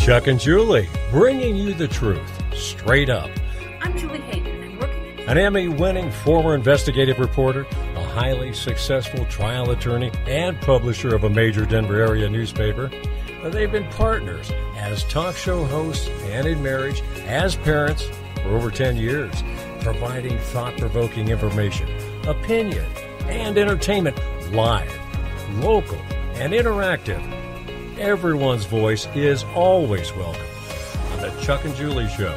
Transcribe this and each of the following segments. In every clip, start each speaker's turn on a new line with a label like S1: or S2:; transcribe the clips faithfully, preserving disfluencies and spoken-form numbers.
S1: Chuck and Julie, bringing you the truth, straight up.
S2: I'm Julie Hayden, and working
S1: An Emmy-winning former investigative reporter, a highly successful trial attorney, and publisher of a major Denver area newspaper. They've been partners as talk show hosts and in marriage, as parents for over ten years, providing thought-provoking information, opinion, and entertainment live, local, and interactive. Everyone's voice is always welcome on the Chuck and Julie Show.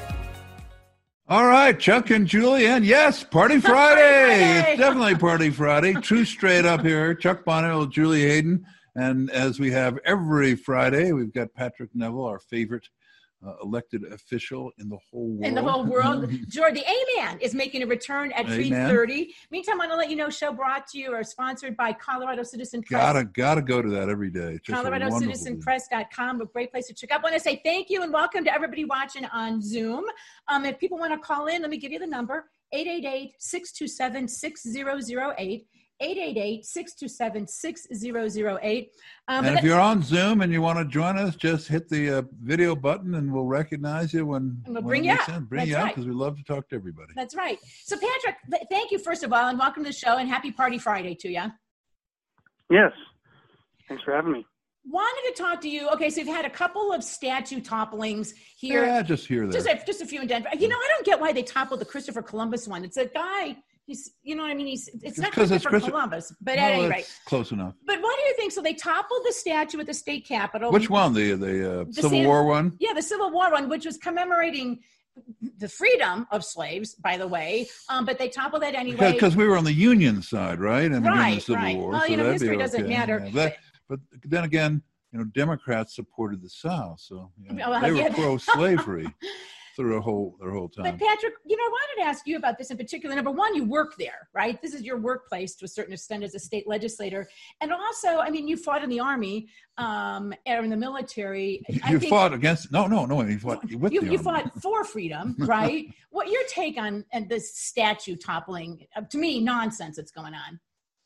S3: All right, Chuck and Julie, and yes, Party Friday. Friday. It's definitely Party Friday. True straight up here. Chuck Bonnell, Julie Hayden. And as we have every Friday, we've got Patrick Neville, our favorite uh, elected official in the whole world.
S2: In the whole world. George, the A-Man is making a return at three thirty. Meantime, I want to let you know, show brought to you or sponsored by Colorado Citizen Press.
S3: Gotta, gotta go to that every day.
S2: Colorado Citizen Press dot com, a great place to check out. I want to say thank you and welcome to everybody watching on Zoom. Um, if people want to call in, let me give you the number, eight eight eight, six two seven, six zero zero eight. eight eight eight, six two seven, six zero zero eight. Um,
S3: and if you're on Zoom and you want to join us, just hit the uh, video button and we'll recognize you when,
S2: and we'll
S3: when
S2: bring
S3: it
S2: you
S3: makes
S2: out.
S3: sense. Bring
S2: That's
S3: you out
S2: right.
S3: because we love to talk to everybody.
S2: That's right. So, Patrick, th- thank you, first of all, and welcome to the show, and happy Party Friday to you.
S4: Yes. Thanks for having me.
S2: Wanted to talk to you. Okay, so you've had a couple of statue topplings here.
S3: Yeah, just here there.
S2: Just a, just a few in Denver. You know, I don't get why they toppled the Christopher Columbus one. It's a guy... He's, you know what I mean? He's, it's not Christopher
S3: Christ-
S2: Columbus, but
S3: well,
S2: at any rate.
S3: Close enough.
S2: But what do you think? So they toppled the statue at the state capitol.
S3: Which one? The the, uh,
S2: the
S3: Civil
S2: San-
S3: War one?
S2: Yeah, the Civil War one, which was commemorating the freedom of slaves, by the way. Um, but they toppled that anyway.
S3: Because we were on the Union side, right? And
S2: right,
S3: in the Civil
S2: right.
S3: War.
S2: Well,
S3: so
S2: you know,
S3: that'd
S2: history
S3: be
S2: doesn't
S3: okay.
S2: matter.
S3: Yeah, that, but then again, you know, Democrats supported the South, so you know,
S2: Well,
S3: they were
S2: yeah.
S3: pro-slavery. Through their whole their whole time.
S2: But Patrick, you know, I wanted to ask you about this in particular. Number one, you work there, right? This is your workplace to a certain extent as a state legislator. And also, I mean, you fought in the Army um, or in the military.
S3: You
S2: I think,
S3: fought against, no, no, no, you fought with
S2: you,
S3: the
S2: you
S3: Army.
S2: fought for freedom, right? What your take on and this statue toppling? Uh, to me, nonsense that's going on.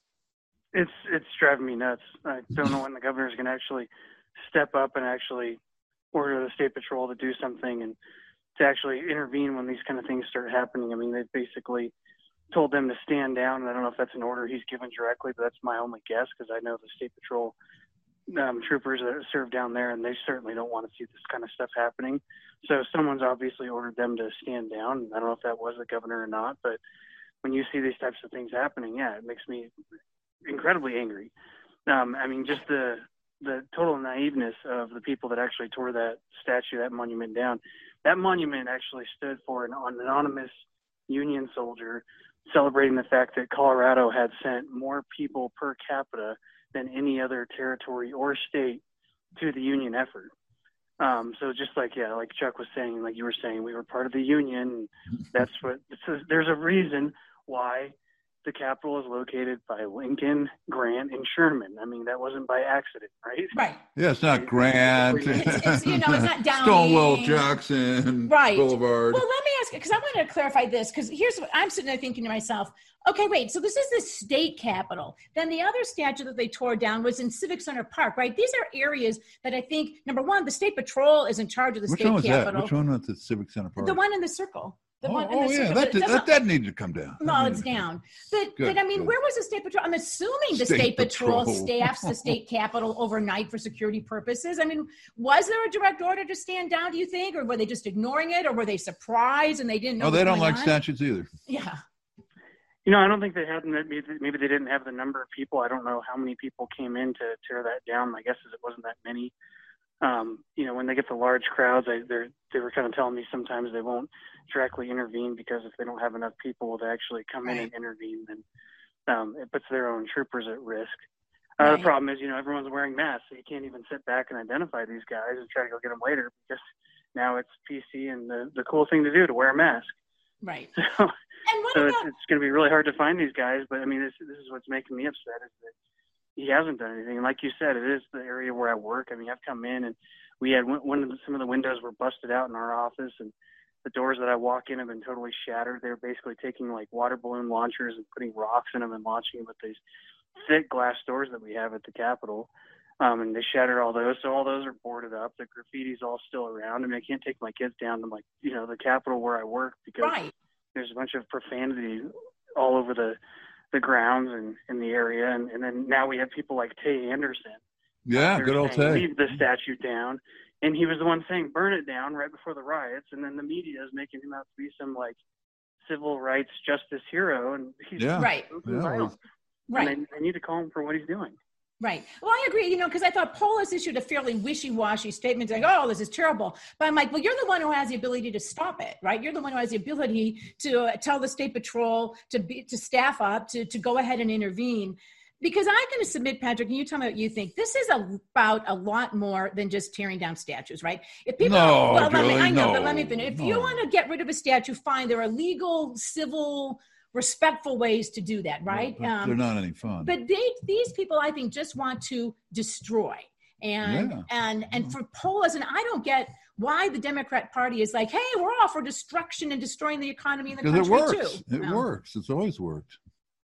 S4: It's it's driving me nuts. I don't know when the governor's going to actually step up and actually order the state patrol to do something and to actually intervene when these kind of things start happening. I mean, they've basically told them to stand down, and I don't know if that's an order he's given directly, but that's my only guess because I know the state patrol um, troopers that serve down there, and they certainly don't want to see this kind of stuff happening. So someone's obviously ordered them to stand down. I don't know if that was the governor or not, but when you see these types of things happening, yeah, it makes me incredibly angry. Um, I mean, just the the total naiveness of the people that actually tore that statue, that monument down. That monument actually stood for an anonymous Union soldier celebrating the fact that Colorado had sent more people per capita than any other territory or state to the Union effort. Um, so just like, yeah, like Chuck was saying, like you were saying, we were part of the Union. That's what, a, there's a reason why the Capitol is located by Lincoln, Grant, and Sherman. I mean, that wasn't by accident, right?
S2: Right.
S3: Yeah, it's not Grant.
S2: It's, it's, you know, it's not Downey.
S3: Stonewall Jackson
S2: right.
S3: Boulevard.
S2: Well, let me ask you, because I wanted to clarify this, because here's what I'm sitting there thinking to myself, okay, wait, so this is the state capitol. Then the other statue that they tore down was in Civic Center Park, right? These are areas that I think, number one, the state patrol is in charge of the
S3: Which
S2: state
S3: one was
S2: capitol.
S3: that? Which one was the Civic Center Park?
S2: The one in the circle. The
S3: oh,
S2: one in
S3: oh
S2: the
S3: yeah,
S2: circle.
S3: that, did,
S2: It
S3: that, that needed to come down.
S2: No, it's down. But, but I mean,
S3: good.
S2: where was the state patrol? I'm assuming the state,
S3: State
S2: patrol,
S3: patrol.
S2: staffs the state capitol overnight for security purposes. I mean, was there a direct order to stand down, do you think? Or were they just ignoring it? Or were they surprised and they didn't know
S3: Oh,
S2: what
S3: they
S2: was
S3: don't
S2: going
S3: like
S2: on?
S3: statutes either.
S2: Yeah.
S4: You know, I don't think they had, maybe, maybe they didn't have the number of people. I don't know how many people came in to tear that down. My guess is it wasn't that many. Um, you know, when they get the large crowds, I, they're, they were kind of telling me sometimes they won't directly intervene because if they don't have enough people to actually come in and intervene, then um, it puts their own troopers at risk. Uh,
S2: Right.
S4: The problem is, you know, everyone's wearing masks, so you can't even sit back and identify these guys and try to go get them later because now it's P C and the, the cool thing to do to wear a mask.
S2: Right.
S4: So,
S2: And what
S4: so
S2: about,
S4: it's, it's going to be really hard to find these guys. But I mean, this, this is what's making me upset is that he hasn't done anything. And like you said, it is the area where I work. I mean, I've come in and we had one, one of the, some of the windows were busted out in our office, and the doors that I walk in have been totally shattered. They're basically taking like water balloon launchers and putting rocks in them and launching them with these thick glass doors that we have at the Capitol. Um, and they shattered all those. So all those are boarded up. The graffiti's all still around. I mean, I can't take my kids down to, like, you know, the Capitol where I work because
S2: right.
S4: there's a bunch of profanity all over the, the grounds and in the area. And, and then now we have people like Tay Anderson.
S3: Yeah,
S4: uh,
S3: good old
S4: saying,
S3: Tay.
S4: Leave the statue down. And he was the one saying, burn it down right before the riots. And then the media is making him out to be some, like, civil rights justice hero. And he's
S3: yeah.
S2: right.
S3: Yeah,
S4: violent.
S2: Right.
S4: And they, they need to call him for what he's doing.
S2: Right. Well, I agree, you know, because I thought Polis issued a fairly wishy-washy statement saying, oh, this is terrible. But I'm like, well, you're the one who has the ability to stop it, right? You're the one who has the ability to uh, tell the State Patrol to be, to staff up, to, to go ahead and intervene. Because I'm going to submit, Patrick, and you tell me what you think. This is about a lot more than just tearing down statues, right? If people,
S3: no,
S2: well,
S3: Julie,
S2: let me, I know,
S3: no,
S2: but let me finish. If
S3: no.
S2: you want to get rid of a statue, fine. There are legal, civil, respectful ways to do that, right?
S3: Well,
S2: um,
S3: they're not any fun.
S2: But they, these people, I think, just want to destroy. And
S3: Yeah.
S2: and and for Polis, and I don't get why the Democrat Party is like, hey, we're all for destruction and destroying the economy in the
S3: Because
S2: country
S3: it works.
S2: too.
S3: It
S2: No.
S3: works. It's always worked.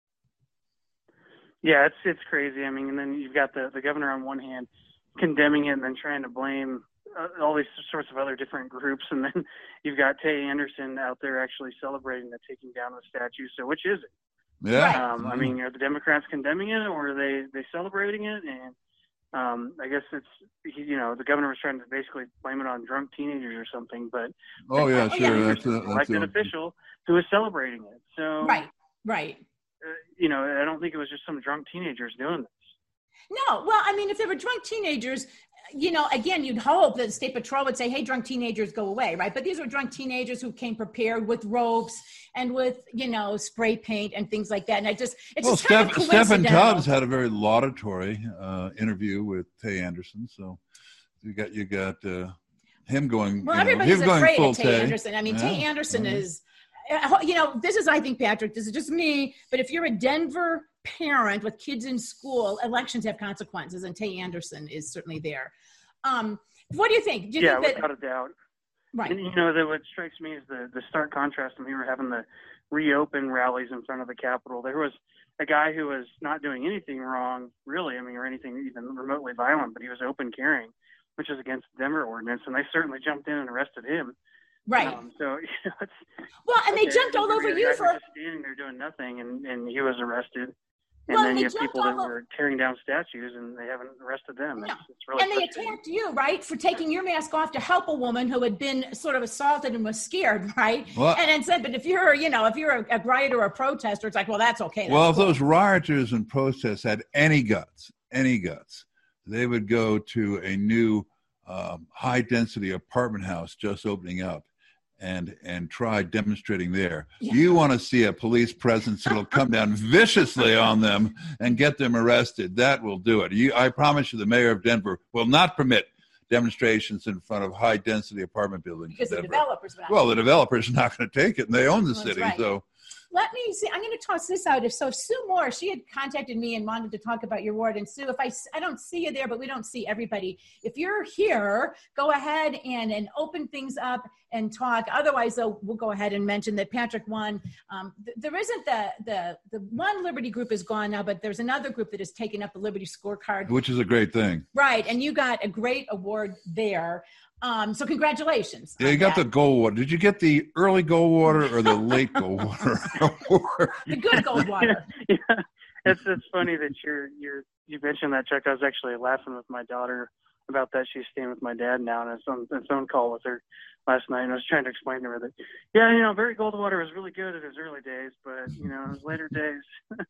S4: Yeah, it's it's crazy. I mean, and then you've got the, the governor on one hand condemning it and then trying to blame uh, all these sorts of other different groups. And then you've got Tay Anderson out there actually celebrating the taking down of the statue. So which is it?
S3: Yeah.
S2: Right.
S4: Um, I mean, are the Democrats condemning it or are they, they celebrating it? And um, I guess it's, you know, the governor was trying to basically blame it on drunk teenagers or something. But
S3: Oh, yeah,
S2: Oh,
S3: sure.
S2: yeah.
S3: That's a,
S4: an
S3: that's
S4: elected
S3: a,
S4: official who is celebrating it. So,
S2: Right, right.
S4: uh, you know, I don't think it was just some drunk teenagers doing this.
S2: No, well, I mean, if they were drunk teenagers, you know, again, you'd hope that the State Patrol would say, hey, drunk teenagers, go away, right? But these were drunk teenagers who came prepared with ropes and with, you know, spray paint and things like that. And I just, it's
S3: well,
S2: just kind
S3: Steph,
S2: of
S3: Stephen
S2: coincidental.
S3: Tubbs had a very laudatory uh, interview with Tay Anderson. So you got you got uh, him going.
S2: Well,
S3: you know,
S2: everybody's
S3: him going
S2: afraid
S3: full
S2: of Tay,
S3: Tay
S2: Anderson. I mean,
S3: Yeah.
S2: Tay Anderson
S3: Mhm.
S2: is, uh, you know, this is, I think, Patrick, this is just me, but if you're a Denver parent with kids in school, elections have consequences, and Tay Anderson is certainly there. Um, what do you think? Do you
S4: Yeah,
S2: think
S4: without
S2: that,
S4: a doubt.
S2: right.
S4: And, you know, that what strikes me is the, the stark contrast when we were having the reopen rallies in front of the Capitol. There was a guy who was not doing anything wrong, really, I mean, or anything even remotely violent, but he was open carrying, which is against the Denver ordinance, and they certainly jumped in and arrested him.
S2: Right.
S4: Um, so, you know, it's,
S2: Well, and they
S4: okay,
S2: jumped all
S4: the
S2: over
S4: guy
S2: you
S4: was
S2: for,
S4: just standing there doing nothing, and, and he was arrested. And
S2: Well,
S4: then
S2: and
S4: you
S2: they
S4: have people
S2: jumped
S4: that
S2: all over-
S4: were tearing down statues, and they haven't arrested them.
S2: No.
S4: It's, it's really
S2: and they
S4: frustrating.
S2: attacked you, right, for taking your mask off to help a woman who had been sort of assaulted and was scared, right?
S3: Well-
S2: and then said, but if you're, you know, if you're a, a rioter or a protester, it's like, well, that's okay. That's
S3: Well, if
S2: cool.
S3: those rioters and protesters had any guts, any guts, they would go to a new um, high-density apartment house just opening up and and try demonstrating there.
S2: Yeah.
S3: You want to see a police presence that'll come down viciously on them and get them arrested. That will do it. You, I promise you, the mayor of Denver will not permit demonstrations in front of high-density apartment buildings
S2: because
S3: in
S2: the
S3: Denver.
S2: developers would
S3: Well, the developers are not going to take it, and they own the
S2: That's
S3: city,
S2: right.
S3: so...
S2: Let me see. I'm going to toss this out. If so, Sue Moore, she had contacted me and wanted to talk about your ward. And Sue, if I, I don't see you there, but we don't see everybody. If you're here, go ahead and, and open things up and talk. Otherwise, though, we'll go ahead and mention that Patrick won. Um, th- there isn't the, the, the one Liberty group is gone now, but there's another group that has taken up the Liberty scorecard.
S3: Which is a great thing.
S2: Right. And you got a great award there. Um, so congratulations.
S3: Yeah,
S2: on
S3: you got
S2: that.
S3: the gold water. Did you get the early gold water or the late gold water award?
S2: the good gold water.
S4: yeah, it's it's funny that you're you're you mentioned that, Chuck. I was actually laughing with my daughter about that. She's staying with my dad now, and it's on a phone call with her last night. And I was trying to explain to her that, yeah, you know, Barry Goldwater was really good in his early days, but you know, in his later days,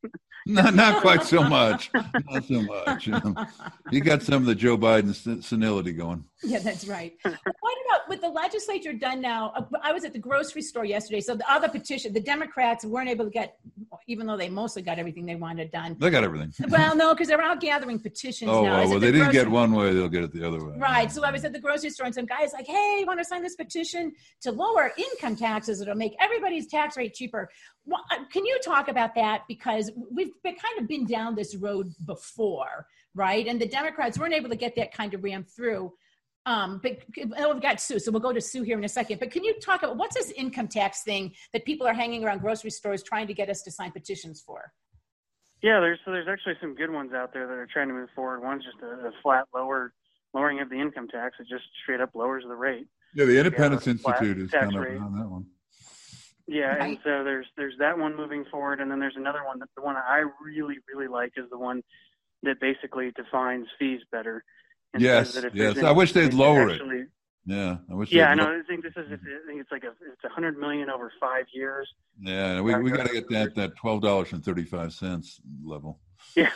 S3: Not, not quite so much. Not so much. You know. You got some of the Joe Biden sen- senility going.
S2: Yeah, that's right. What about with the legislature done now? uh, I was at the grocery store yesterday. So the other petition, the Democrats weren't able to get, even though they mostly got everything they wanted done.
S3: They got everything.
S2: Well, no, because they're out gathering petitions
S3: Oh,
S2: now. I
S3: well,
S2: was
S3: well
S2: at
S3: they
S2: the
S3: didn't get
S2: grocery-
S3: one way, they'll get it the other way.
S2: Right. So I was at the grocery store and some guy's like, hey, you want to sign this petition to lower income taxes? It'll make everybody's tax rate cheaper. Well, uh, can you talk about that? Because we've been, kind of been down this road before, right? And the Democrats weren't able to get that kind of ram through. Um, but oh, we've got Sue, so we'll go to Sue here in a second. But can you talk about what's this income tax thing that people are hanging around grocery stores trying to get us to sign petitions for?
S4: Yeah, there's so there's actually some good ones out there that are trying to move forward. One's just a, a flat lower lowering of the income tax. It just straight up lowers the rate.
S3: Yeah, the Independence
S4: Yeah,
S3: Institute is
S4: tax
S3: kind of
S4: rate.
S3: on that one.
S4: Yeah,
S2: Right.
S4: and so there's there's that one moving forward, and then there's another one. That the one I really really like is the one that basically defines fees better. And
S3: Yes,
S4: says that if
S3: yes.
S4: there's
S3: I wish they'd
S4: anything
S3: lower
S4: that
S3: it.
S4: actually,
S3: Yeah, I wish.
S4: Yeah,
S3: they'd
S4: I know.
S3: low-
S4: I think this is. I think it's like a it's a hundred million over five years.
S3: Yeah, we we got to get that that twelve dollars and thirty five cents level.
S4: Yeah,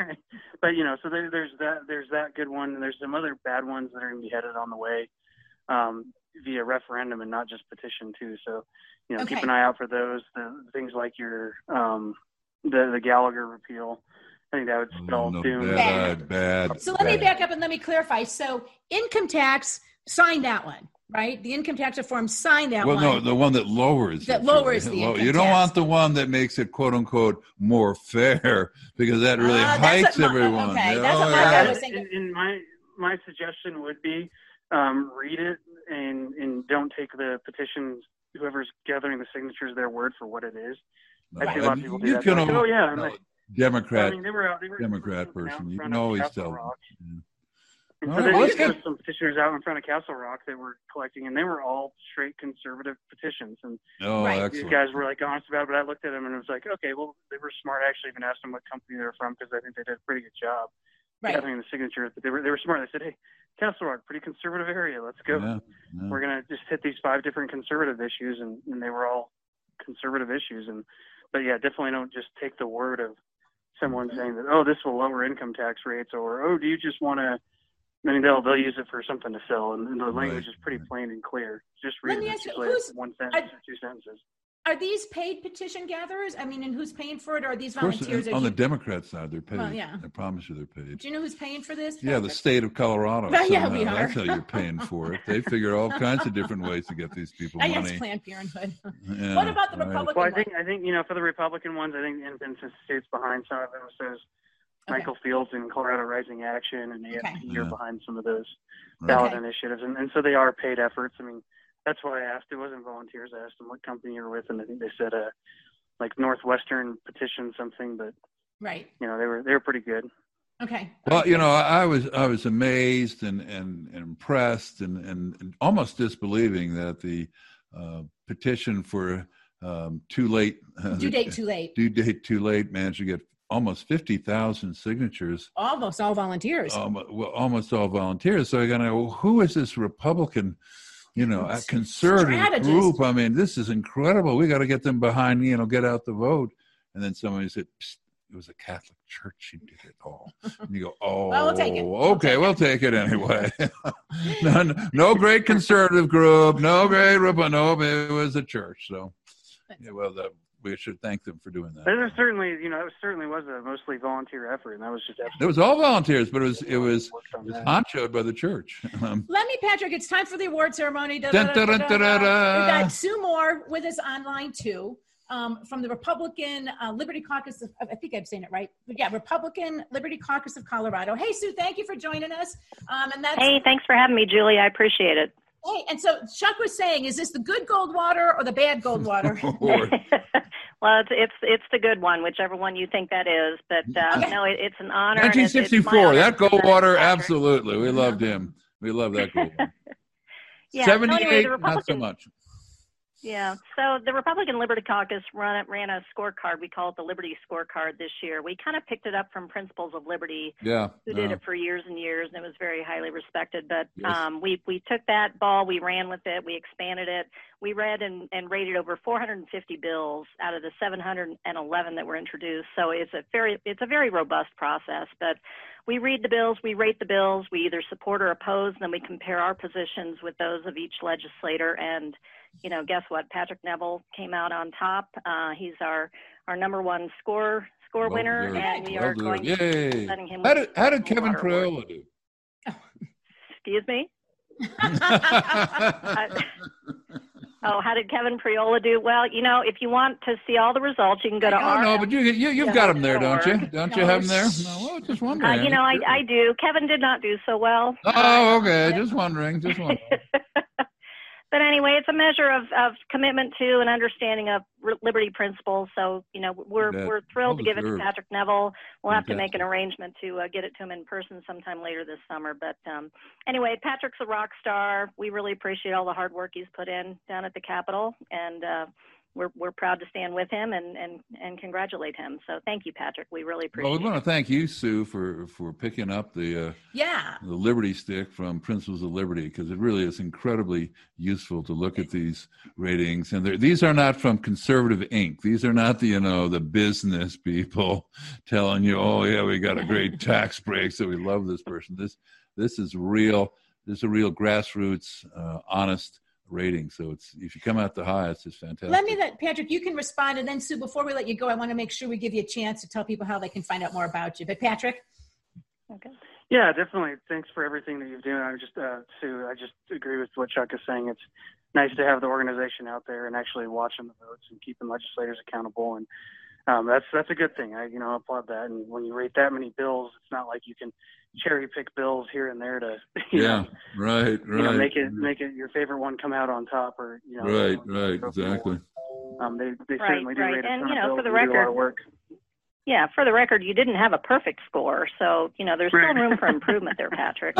S4: but you know, so there, there's that there's that good one, and there's some other bad ones that are going to be headed on the way um, via referendum and not just petition too. So, you know,
S2: Okay.
S4: keep an eye out for those. The things like your um, the the Gallagher repeal. I think that would spell
S3: Oh, no,
S4: doom.
S3: bad, bad.
S2: So let me
S3: bad.
S2: back up and let me clarify. So income tax, sign that one, right? The income tax reform, sign that
S3: Well,
S2: one.
S3: no, the one that lowers
S2: That
S3: it,
S2: lowers
S3: Julie.
S2: the
S3: Low-
S2: income
S3: You don't
S2: tax.
S3: want the one that makes it "quote unquote" more fair, because that really
S2: Ah, that's
S3: hikes
S2: what my-
S3: everyone.
S2: okay,
S3: Yeah,
S2: that's
S3: oh,
S2: what my
S3: yeah.
S2: guy
S4: Yeah,
S2: was thinking.
S4: and, and my my suggestion would be um, read it and and don't take the petitions. Whoever's gathering the signatures, their word for what it is. I see a lot of people do
S3: You
S4: that.
S3: can
S4: They're like,
S3: al-
S4: oh yeah, and
S3: no,
S4: they-
S3: Democrat.
S4: I mean, they were out. They were
S3: Democrat
S4: they were out
S3: person.
S4: in
S3: You
S4: front
S3: can
S4: of
S3: always
S4: Castle
S3: tell.
S4: Rock.
S3: Yeah.
S4: And
S3: All
S4: so
S3: right,
S4: they
S3: let's
S4: there
S3: get-
S4: were some petitioners out in front of Castle Rock that were collecting, and they were all straight conservative petitions. And
S3: Oh,
S2: Right.
S4: these
S3: excellent.
S4: guys were like honest about it. But I looked at them and it was like, okay, well, they were smart. I actually even asked them what company they were from because I think they did a pretty good job
S2: Right.
S4: gathering the signatures. But they were they were smart. They said, hey, Castle Rock, pretty conservative area. Let's go.
S3: Yeah, yeah.
S4: We're gonna just hit these five different conservative issues, and, and they were all conservative issues. And but yeah, definitely don't just take the word of someone saying that, oh, this will lower income tax rates, or oh, do you just want to? I mean, they'll they'll use it for something to sell, and, and the language
S3: Right.
S4: is pretty plain and clear. Just
S2: Let
S4: read
S2: me
S4: it.
S2: ask
S4: It's
S2: you,
S4: usually
S2: who's-
S4: one sentence
S2: I-
S4: or two sentences.
S2: Are these paid petition gatherers? I mean, and who's paying for it? Or are these
S3: Of course,
S2: volunteers?
S3: on
S2: Are
S3: the
S2: you-
S3: Democrat side, they're paid.
S2: Well, yeah.
S3: I promise you, they're paid.
S2: Do you know who's paying for this?
S3: Yeah, the
S2: Patrick?
S3: state of Colorado.
S2: Well, yeah,
S3: somehow.
S2: we are.
S3: That's how you're paying for it. They figure all kinds of different ways to get these people
S2: I guess
S3: money.
S2: Planned Parenthood.
S3: Yeah,
S2: What about the
S3: right.
S2: Republican
S4: Well, I
S2: one?
S4: think I think you know for the Republican ones, I think Independence State's behind some of them. So there's
S2: Okay.
S4: Michael Fields and Colorado Rising Action and A F P
S2: Okay.
S4: are
S3: Yeah.
S4: behind some of those
S3: Right.
S4: ballot
S2: Okay.
S4: initiatives, and, and so they are paid efforts. I mean, that's why I asked. It wasn't volunteers. I asked them what company you were with, and I think they said uh, like Northwestern Petition something, but
S2: Right.
S4: you know they were they were pretty good.
S2: Okay.
S3: Well, you know, I I was I was amazed and and, and impressed and, and, and almost disbelieving that the uh, petition for um, too late uh,
S2: Due date too late.
S3: due date too late managed to get almost fifty thousand signatures.
S2: Almost all volunteers.
S3: Um, well, almost all volunteers. So you're gonna, well, who is this Republican, you know, a conservative
S2: Strategist.
S3: group? I mean, this is incredible. We got to get them behind, you know, get out the vote. And then somebody said, Psst, it was a Catholic church. She did it all. And you go, oh,
S2: Well, we'll take it. We'll
S3: okay,
S2: take
S3: we'll take it anyway. no, no great conservative group, no great Republican. No, it was a church. So, yeah, well, the, we should thank them for doing that.
S4: But there certainly, you know, it certainly was a mostly volunteer effort, and that was just
S3: It was all volunteers, but it was it was,
S4: worked on
S3: it was
S4: that.
S3: honchoed by the church. Um,
S2: Let me, Patrick, it's time for the award ceremony. Da,
S3: Dun,
S2: da, da,
S3: dun,
S2: da,
S3: dun,
S2: da,
S3: dun,
S2: da. We
S3: dun.
S2: got Sue Moore with us online too, um, from the Republican uh, Liberty Caucus of, I think I'm saying it right. But yeah, Republican Liberty Caucus of Colorado. Hey, Sue, thank you for joining us. Um, and that's
S5: Hey, thanks for having me, Julie. I appreciate it.
S2: hey, and so Chuck was saying, is this the good Goldwater or the bad Goldwater?
S3: or-
S5: Well, it's, it's it's the good one, whichever one you think that is. But uh,
S2: Okay.
S5: no, it, it's an honor. and
S3: nineteen
S5: it's- it's my
S3: sixty-four,
S5: honor
S3: that
S5: to present
S3: Goldwater,
S5: Patrick.
S3: absolutely. We loved him. We love that Goldwater.
S5: Yeah, so anyway,
S3: seventy-eight,
S5: the
S3: not so
S5: Republican-
S3: much.
S5: Yeah. So the Republican Liberty Caucus run, ran a scorecard. We call it the Liberty Scorecard this year. We kind of picked it up from Principles of Liberty,
S3: Yeah.
S5: who
S3: no.
S5: did it for years and years, and it was very highly respected. But
S3: Yes.
S5: um, we we took that ball, we ran with it, we expanded it. We read and, and rated over four hundred fifty bills out of the seven hundred eleven that were introduced. So it's a very it's a very robust process. But we read the bills, we rate the bills, we either support or oppose, and then we compare our positions with those of each legislator. And you know, guess what? Patrick Neville came out on top. Uh, he's our our number one score score
S3: Well
S5: winner,
S3: deserved.
S5: and we
S3: Well
S5: are going
S3: deserved.
S5: to be
S3: Yay.
S5: presenting him.
S3: How
S5: with
S3: did, how did
S5: the
S3: Kevin
S5: Goldwater Award.
S3: Priola do?
S5: Excuse me. I- Oh, how did Kevin Priola do? Well, you know, if you want to see all the results, you can go to
S3: Oh,
S5: our.
S3: no, but you, you, you've
S5: Yeah,
S3: got him there, don't you?
S5: org.
S3: Don't you
S2: No,
S3: have him there?
S2: sh-
S3: No, well, just
S5: Uh,
S3: wondering.
S5: you know, I, I do. Kevin did not do so well.
S3: Oh, okay. Just wondering. Just wondering.
S5: but anyway, it's a measure of, of commitment to and understanding of liberty principles. So, you know, we're
S3: That
S5: we're thrilled to give it to
S3: deserved.
S5: Patrick Neville. We'll have to make
S3: Fantastic.
S5: an arrangement to uh, get it to him in person sometime later this summer. But um, anyway, Patrick's a rock star. We really appreciate all the hard work he's put in down at the Capitol, and uh, we're we're proud to stand with him and, and, and congratulate him. So thank you, Patrick. We really appreciate
S3: Well, we
S5: it.
S3: want to thank you, Sue, for, for picking up the uh,
S2: Yeah.
S3: the Liberty Stick from Principles of Liberty, because it really is incredibly useful to look at these ratings. And these are not from Conservative Incorporated. These are not the, you know, the business people telling you, oh, yeah, we got a great tax break, so we love this person. This this is real. This is a real grassroots, uh, honest rating. So it's if you come out the highest, it's fantastic.
S2: Let me let Patrick, you can respond. And then Sue, before we let you go, I want to make sure we give you a chance to tell people how they can find out more about you. But Patrick?
S5: Okay.
S4: Yeah, definitely. Thanks for everything that you've done. I just, uh, Sue, I just agree with what Chuck is saying. It's nice to have the organization out there and actually watching the votes and keeping legislators accountable. And um, that's that's a good thing. I, you know, applaud that. And when you rate that many bills, it's not like you can cherry pick bills here and there to, you
S3: Yeah,
S4: know,
S3: right, right.
S4: you know, make it make it your favorite one come out on top, or you know,
S3: Right, right, exactly.
S4: Um, they they
S5: Right,
S4: certainly do
S5: right.
S4: rate a
S5: And,
S4: ton
S5: you
S4: of
S5: know,
S4: bills
S5: for the
S4: and do a lot
S5: record-
S4: of work.
S5: Yeah, for the record, you didn't have a perfect score, so you know there's still
S4: Right.
S5: room for improvement there, Patrick.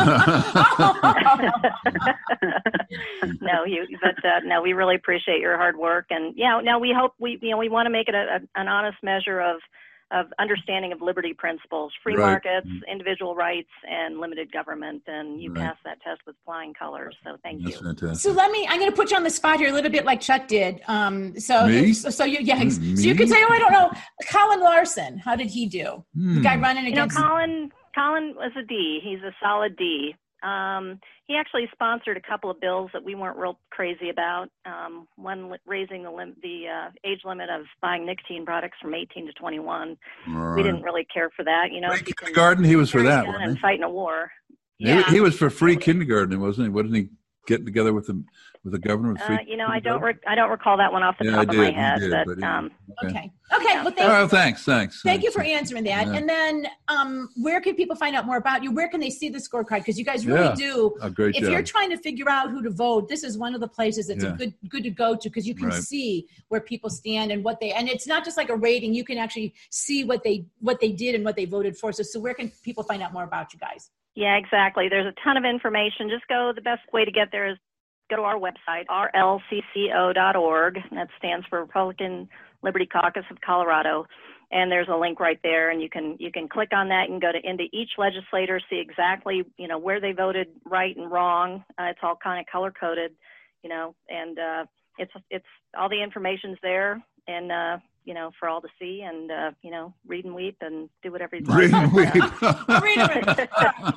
S5: no, you, but uh, no, we really appreciate your hard work, and yeah, now we hope we, you know, we want to make it a, a, an honest measure of of understanding of liberty principles, free
S3: Right.
S5: markets, individual rights, and limited government, and you
S3: Right.
S5: passed that test with flying colors. So thank
S3: That's
S5: you.
S3: fantastic.
S2: So let me, I'm going to put you on the spot here a little bit like Chuck did. Um, so,
S3: Me?
S2: so, so you, yeah,
S3: Mm,
S2: so you
S3: me?
S2: could say, oh, I don't know, Colin Larson, how did he do? The guy
S3: Hmm.
S2: running
S5: You know,
S2: against.
S5: Colin, Colin was a D. He's a solid D. Um, he actually sponsored a couple of bills that we weren't real crazy about. Um, one li- raising the lim- the uh, age limit of buying nicotine products from eighteen to twenty-one.
S3: All
S5: We
S3: right.
S5: didn't really care for that. You know,
S3: Free
S5: if you can
S3: kindergarten, he was for
S5: carry a
S3: that,
S5: gun
S3: wasn't
S5: and
S3: he?
S5: fight in a war.
S3: He-
S2: Yeah.
S3: He, was for free kindergarten, wasn't he? Wasn't he getting together with the with the governor? With free
S5: Uh, you know, I don't
S3: kindergarten?
S5: rec- I don't recall that one off the
S3: Yeah,
S5: top
S3: I
S5: of
S3: did.
S5: my
S3: he
S5: head,
S3: did,
S5: but,
S3: but he-
S5: um,
S2: Okay. Okay. Well,
S3: All
S2: thank,
S3: right, thanks, thanks.
S2: thank you for
S3: thanks.
S2: answering that.
S3: Yeah.
S2: And then um, where can people find out more about you? Where can they see the scorecard? Because you guys really
S3: Yeah.
S2: do.
S3: A great
S2: If
S3: job.
S2: you're trying to figure out who to vote, this is one of the places that's
S3: Yeah.
S2: a good good to go to because you can
S3: Right.
S2: see where people stand and what they and it's not just like a rating. You can actually see what they what they did and what they voted for. So, so where can people find out more about you guys?
S5: yeah, exactly. There's a ton of information. Just go. The best way to get there is go to our website, R L C C O dot org. That stands for Republican Liberty Caucus of Colorado. And there's a link right there, and you can you can click on that and go to into each legislator, see exactly you know where they voted right and wrong. Uh, it's all kind of color coded, you know, and uh, it's it's all the information's there, and uh, you know for all to see, and uh, you know read and weep and do whatever you
S3: Read and
S5: want.
S3: weep.
S2: Read and weep.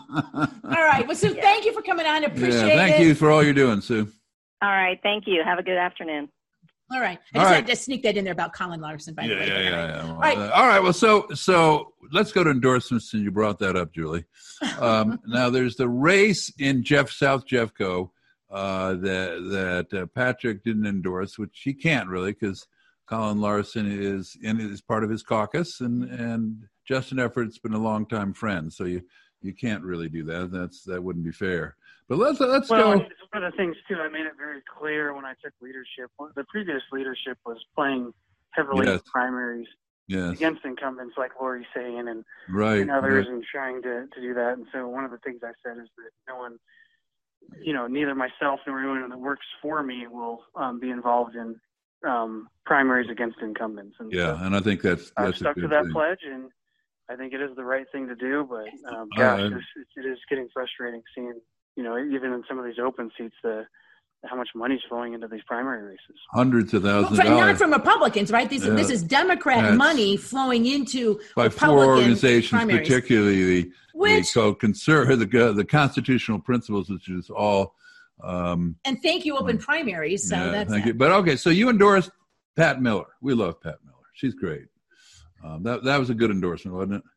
S2: All right. Well, Sue,
S5: Yeah.
S2: thank you for coming on. Appreciate
S3: yeah, thank
S2: it.
S3: you for all you're doing, Sue.
S5: All right, thank you. Have a good afternoon.
S2: All right. I
S3: All
S2: just
S3: right.
S2: had to sneak that in there about Colin Larson, by the
S3: Yeah,
S2: way.
S3: yeah,
S2: but
S3: yeah.
S2: all right.
S3: yeah. Well,
S2: right.
S3: uh, all right. Well, so so let's go to endorsements, since you brought that up, Julie. Um, now, there's the race in Jeff South Jeffco uh, that that uh, Patrick didn't endorse, which he can't really because Colin Larson is in is part of his caucus, and and Justin Effort's been a longtime friend, so you you can't really do that. That's that wouldn't be fair. But let's let's
S4: Well,
S3: go.
S4: it's one of the things too. I made it very clear when I took leadership. The previous leadership was playing heavily
S3: Yes.
S4: in primaries
S3: Yes,
S4: against incumbents like Lori Sagan and,
S3: right.
S4: and others,
S3: right.
S4: and trying to, to do that. And so one of the things I said is that no one, you know, neither myself nor anyone that works for me will um, be involved in um, primaries against incumbents. And
S3: Yeah,
S4: so
S3: and I think that's
S4: I've
S3: that's a
S4: stuck
S3: good
S4: to that
S3: thing.
S4: pledge, and I think it is the right thing to do. But um,
S3: Uh,
S4: gosh, it's, it is getting frustrating seeing, you know, even in some of these open seats, the how much money's flowing into these primary races.
S3: Hundreds of
S2: Well,
S3: thousands
S2: from,
S3: of
S2: not
S3: dollars
S2: from Republicans, right? These,
S3: Yeah.
S2: This is Democrat
S3: That's-
S2: money flowing into
S3: by
S2: Republican
S3: four organizations,
S2: primaries.
S3: particularly the
S2: Which-
S3: the called conser- the the constitutional principles, which is all. Um,
S2: And thank you, open primaries. So
S3: yeah,
S2: that's
S3: thank
S2: that.
S3: you. But okay, so you endorsed Pat Miller. We love Pat Miller. She's great. Um, that that was a good endorsement, wasn't it?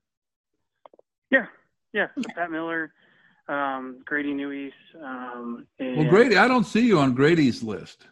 S4: Yeah, yeah. So Pat Miller, um, Grady Newies. Um, and,
S3: Well, Grady, I don't see you on Grady's list.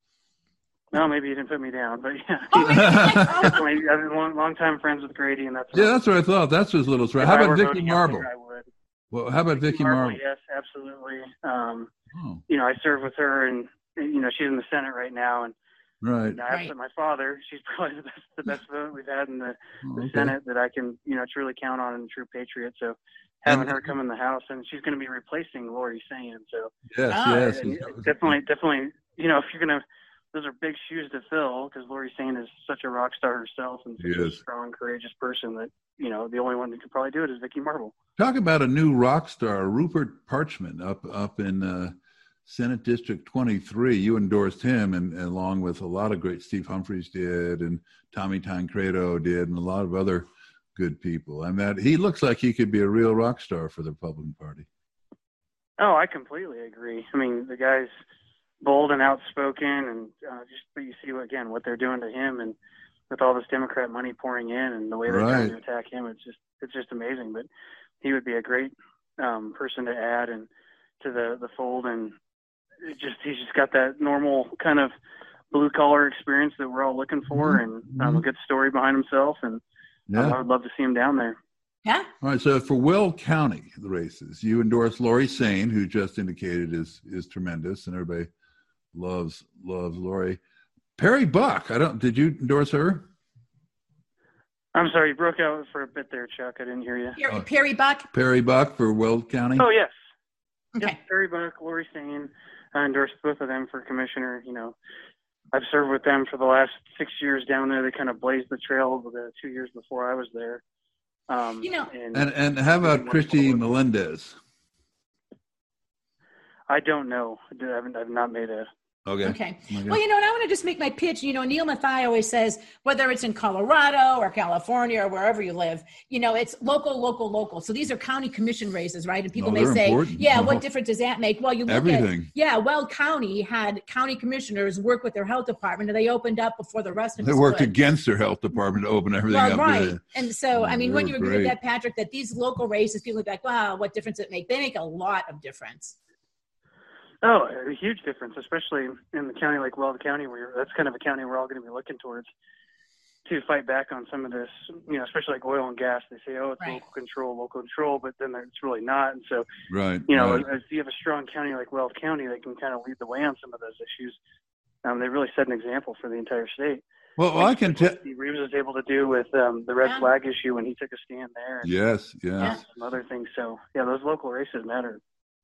S4: Well, maybe you didn't put me down, but yeah.
S2: Oh,
S3: yeah,
S4: Definitely, I've been long, long time friends with Grady, and that's
S3: that's what I thought. That's his little threat.
S4: if
S3: How
S4: I
S3: about
S4: were
S3: Vicky
S4: voting out
S3: Marble?
S4: there, I would.
S3: Well, how about Vicky Marble?
S4: Yes, absolutely. Um,
S3: Oh,
S4: you know, I served with her in you know, she's in the Senate right now, and
S3: right.
S4: you know, after
S2: Right.
S4: my father, she's probably the best, the best vote we've had in the, the
S3: Okay.
S4: Senate that I can, you know, truly count on, and a true patriot. So having
S3: And-
S4: her come in the House, and she's going to be replacing Lori Sain. So
S3: Yes,
S2: Oh.
S3: yes.
S4: and
S3: That was-
S4: definitely, definitely, you know, if you're going to, those are big shoes to fill, because Lori Sain is such a rock star herself and such a
S3: Yes.
S4: strong, courageous person that, you know, the only one that could probably do it is Vicky Marble.
S3: Talk about a new rock star, Rupert Parchman, up up in uh, Senate District twenty-three. You endorsed him, and, and along with a lot of great, Steve Humphreys did, and Tommy Tancredo did, and a lot of other good people. I mean, he looks like he could be a real rock star for the Republican Party.
S4: Oh, I completely agree. I mean, the guy's bold and outspoken, and uh, just but you see again what they're doing to him, and with all this Democrat money pouring in, and the way they're trying to
S3: Right.
S4: attack him, it's just it's just amazing. But he would be a great um, person to add and to the the fold, and it just he's just got that normal kind of blue collar experience that we're all looking for, and um, a good story behind himself, and
S3: Yeah.
S4: um, I would love to see him down there.
S2: Yeah.
S3: All right. So for Will County, the races, you endorse Lori Sain, who just indicated is is tremendous, and everybody loves loves Lori. Perry Buck, I don't. Did you endorse her?
S4: I'm sorry, you broke out for a bit there, Chuck. I didn't hear you.
S2: Perry, Perry Buck.
S3: Perry Buck for Weld County.
S4: Oh yes.
S2: Okay.
S4: Yep, Perry Buck, Lori Sain. I endorsed both of them for commissioner. You know, I've served with them for the last six years down there. They kind of blazed the trail the two years before I was there. Um,
S2: You know-
S3: And and how about Christy Melendez?
S4: I don't know. I haven't. I've not made a.
S3: Okay.
S2: Okay.
S3: Okay.
S2: Well, you know, and I want to just make my pitch. You know, Neil Mathai always says, whether it's in Colorado or California or wherever you live, you know, it's local, local, local. So these are county commission races, right? And people
S3: No,
S2: may
S3: they're
S2: say,
S3: important.
S2: yeah,
S3: Oh.
S2: what difference does that make? Well, you look
S3: Everything.
S2: at, yeah, Weld County had county commissioners work with their health department, and they opened up before the rest of
S3: They
S2: us
S3: worked
S2: could.
S3: against their health department to open everything
S2: Well,
S3: up.
S2: right.
S3: Yeah.
S2: And so, I mean,
S3: They
S2: when
S3: were
S2: you agree
S3: great.
S2: with that, Patrick, that these local races, people are like, wow, what difference it make? They make a lot of difference.
S4: Oh, a huge difference, especially in the county like Weld County, where you're, that's kind of a county we're all going to be looking towards to fight back on some of this. You know, especially like oil and gas. They say, oh, it's
S2: Right.
S4: local control, local control, but then it's really not. And so,
S3: Right.
S4: you know,
S3: right.
S4: if you have a strong county like Weld County that can kind of lead the way on some of those issues, um, they really set an example for the entire state.
S3: Well, well, I can tell.
S4: Steve Reeves was able to do with um, the red
S2: Yeah.
S4: flag issue when he took a stand there, and
S3: Yes. Yes.
S2: Yeah.
S4: some other things. So, yeah, those local races matter.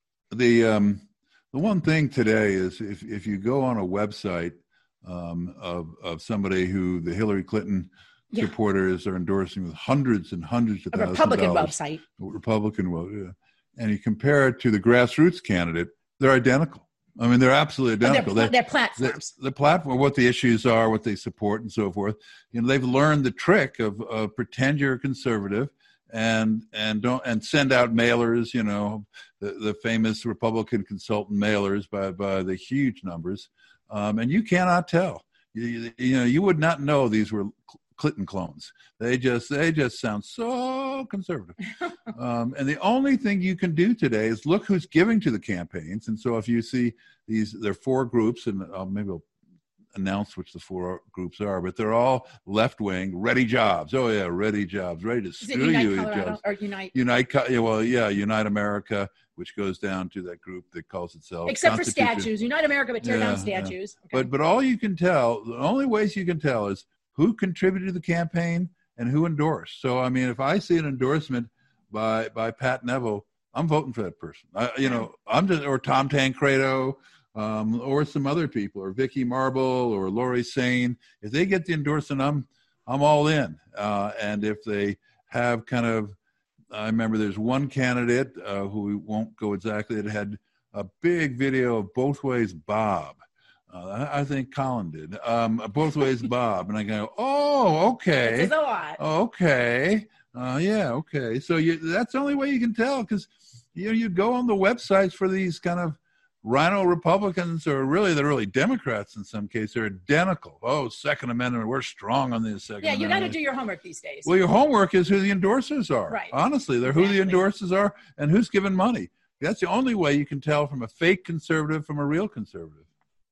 S3: The um, the one thing today is if if you go on a website um, of of somebody who the Hillary Clinton
S2: Yeah.
S3: supporters are endorsing with hundreds and hundreds of
S2: A
S3: thousands
S2: Republican
S3: of dollars.
S2: website.
S3: Republican, well, yeah. And you compare it to the grassroots candidate, they're identical. I mean, they're absolutely
S2: Oh, their,
S3: identical.
S2: pla-
S3: They-
S2: their
S3: the,
S2: platforms.
S3: the platform, what the issues are, what they support, and so forth. You know, they've learned the trick of uh, pretend you're a conservative and and don't and send out mailers. You know, the, the famous Republican consultant mailers by by the huge numbers, um, and you cannot tell. You, you, you know, you would not know these were Clinton clones. They just they just sound so conservative. um, and the only thing you can do today is look who's giving to the campaigns. And so if you see these, there are four groups, and uh, maybe I'll announce which the four groups are, but they're all left wing, ready jobs. Oh yeah, ready jobs, ready to
S2: Is it
S3: screw
S2: Unite
S3: you.
S2: Colorado
S3: jobs.
S2: or Unite?
S3: Unite, Co- yeah, well, yeah, Unite America, which goes down to that group that calls itself
S2: Except for
S3: Constitution.
S2: statues. Unite America, but tear
S3: Yeah,
S2: down
S3: yeah.
S2: statues. Okay.
S3: But but all you can tell, the only ways you can tell is who contributed to the campaign and who endorsed. So I mean, if I see an endorsement by by Pat Neville, I'm voting for that person. I, you know, I'm just or Tom Tancredo, um, or some other people, or Vicky Marble, or Lori Sain. If they get the endorsement, I'm I'm all in. Uh, and if they have kind of, I remember there's one candidate uh, who we won't go exactly. It had a big video of Both Ways Bob. Uh, I think Colin did. Um, Both Ways Bob. And I go, oh, okay.
S2: This is a lot.
S3: Okay. Uh, yeah, okay. So you, that's the only way you can tell, because you know, you go on the websites for these kind of rhino Republicans, or really they're really Democrats in some cases. They're identical. Oh, Second Amendment, we're strong on the Second
S2: Yeah, you got
S3: Amendment.
S2: to do your homework these days.
S3: Well, your homework is who the endorsers are.
S2: Right.
S3: Honestly, they're who the
S2: Exactly.
S3: endorsers are and who's giving money. That's the only way you can tell from a fake conservative from a real conservative.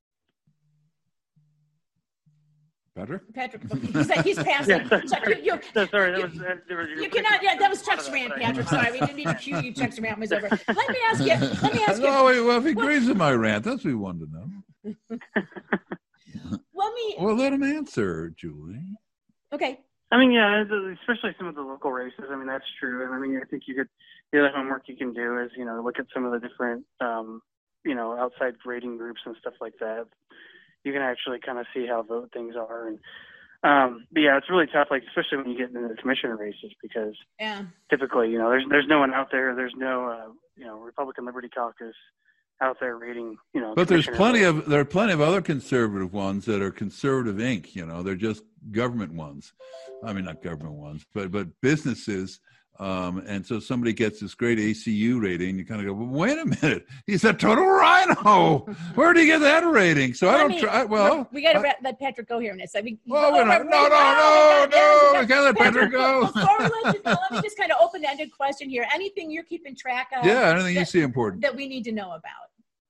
S3: Patrick?
S2: Patrick, he's, he's passing.
S4: Yeah,
S2: Chuck, you, you,
S4: So sorry, that
S2: you-
S4: was. That, there was
S2: you cannot. Yeah, that was Chuck's rant, Patrick. Sorry, we didn't need to cue you. Chuck's rant was over. Let me ask you. Let me ask you.
S3: No, wait, well, if he agrees with my rant, that's what we wanted to know.
S2: Let me.
S3: Well, let him answer, Julie.
S2: Okay.
S4: I mean, yeah, especially some of the local races. I mean, that's true. And I mean, I think you could, the other homework you can do is, you know, look at some of the different, um, you know, outside grading groups and stuff like that. You can actually kind of see how vote things are. And, um, but yeah, it's really tough, like, especially when you get into the commissioner races, because
S2: yeah.
S4: typically, you know, there's, there's no one out there. There's no, uh, you know, Republican Liberty Caucus out there rating, you know.
S3: But there's plenty
S4: votes.
S3: of, there are plenty of other conservative ones that are conservative Incorporated. You know, they're just government ones. I mean, not government ones, but, but businesses. Um, and so somebody gets this great A C U rating. You kind of go, well, wait a minute. He's a total rhino. Where do you get that rating? So well, I don't I mean, try. Well,
S2: we got to let Patrick go here in a second. I mean,
S3: well, oh, no, no, no, no, no. We can't let Patrick go.
S2: Before we let you go, let me just kind of open-ended question here. Anything you're keeping track of?
S3: Yeah, anything
S2: that,
S3: you see important
S2: that we need to know about?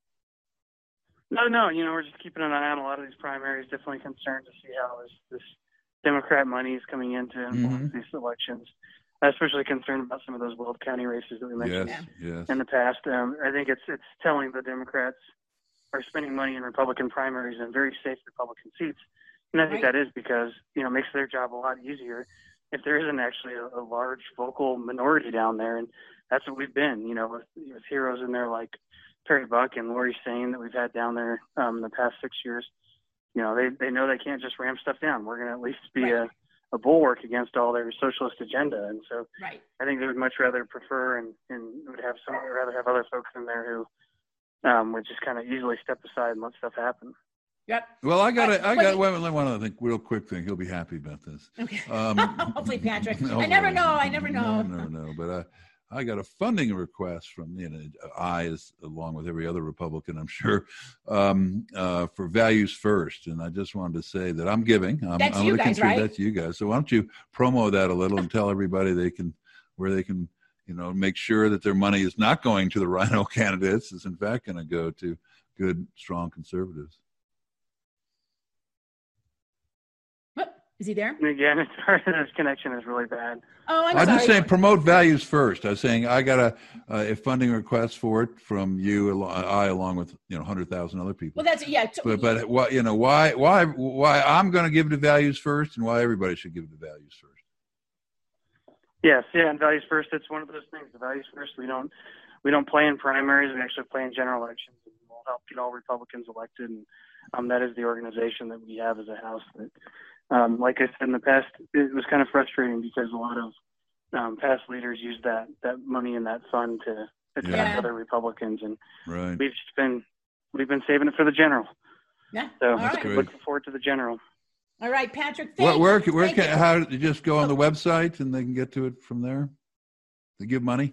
S4: No, no. You know, we're just keeping an eye on a lot of these primaries. Definitely concerned to see how this, this Democrat money is coming in to influence mm-hmm. these elections. Especially concerned about some of those Weld County races that we mentioned
S3: yes, yes.
S4: in the past. Um, I think it's it's telling the Democrats are spending money in Republican primaries and very safe Republican seats. And I think
S2: right.
S4: that is because, you know, it makes their job a lot easier if there isn't actually a, a large vocal minority down there. And that's what we've been, you know, with, with heroes in there like Perry Buck and Lori Sane that we've had down there um, in the past six years. You know, they, they know they can't just ram stuff down. We're going to at least be
S2: right.
S4: a a bulwark against all their socialist agenda. And so
S2: right.
S4: I think they would much rather prefer and, and would have some, rather have other folks in there who um, would just kind of easily step aside and let stuff happen.
S2: Yep.
S3: Well, I got I got one, one other thing, real quick thing. He'll be happy about this.
S2: Okay.
S3: Um,
S2: Hopefully, Patrick.
S3: No,
S2: I never know. I never know.
S3: No, no, no. But I, I got a funding request from, you know, I, as along with every other Republican, I'm sure, um, uh, for Values First. And I just wanted to say that I'm giving. I'm,
S2: that's
S3: I'm
S2: you
S3: going to
S2: guys,
S3: contribute
S2: right?
S3: that to you guys. So why don't you promo that a little and tell everybody they can, where they can, you know, make sure that their money is not going to the rhino candidates. It's in fact going to go to good, strong conservatives.
S2: Is he there?
S4: Again, it's hard. This connection is really bad.
S2: Oh, I'm
S3: I'm
S2: sorry.
S3: just saying promote Values First. I was saying I got a, uh, a funding request for it from you, I along with you know one hundred thousand other people.
S2: Well, that's yeah. T-
S3: but but what you know why why why I'm going to give to Values First and why everybody should give to Values First.
S4: Yes, yeah, and Values First. It's one of those things. The Values First. We don't we don't play in primaries. We actually play in general elections. And we'll help get all Republicans elected, and um, that is the organization that we have as a house that. Um, like I said in the past, it was kind of frustrating because a lot of um, past leaders used that, that money in that fund to attack
S2: yeah.
S4: other Republicans, and
S3: right.
S4: we've just been we've been saving it for the general.
S2: Yeah,
S4: so
S2: right.
S4: looking forward to the general.
S2: All right, Patrick.
S3: What, where where
S2: thank
S3: can
S2: you.
S3: how you just go on the website and they can get to it from there? They give money.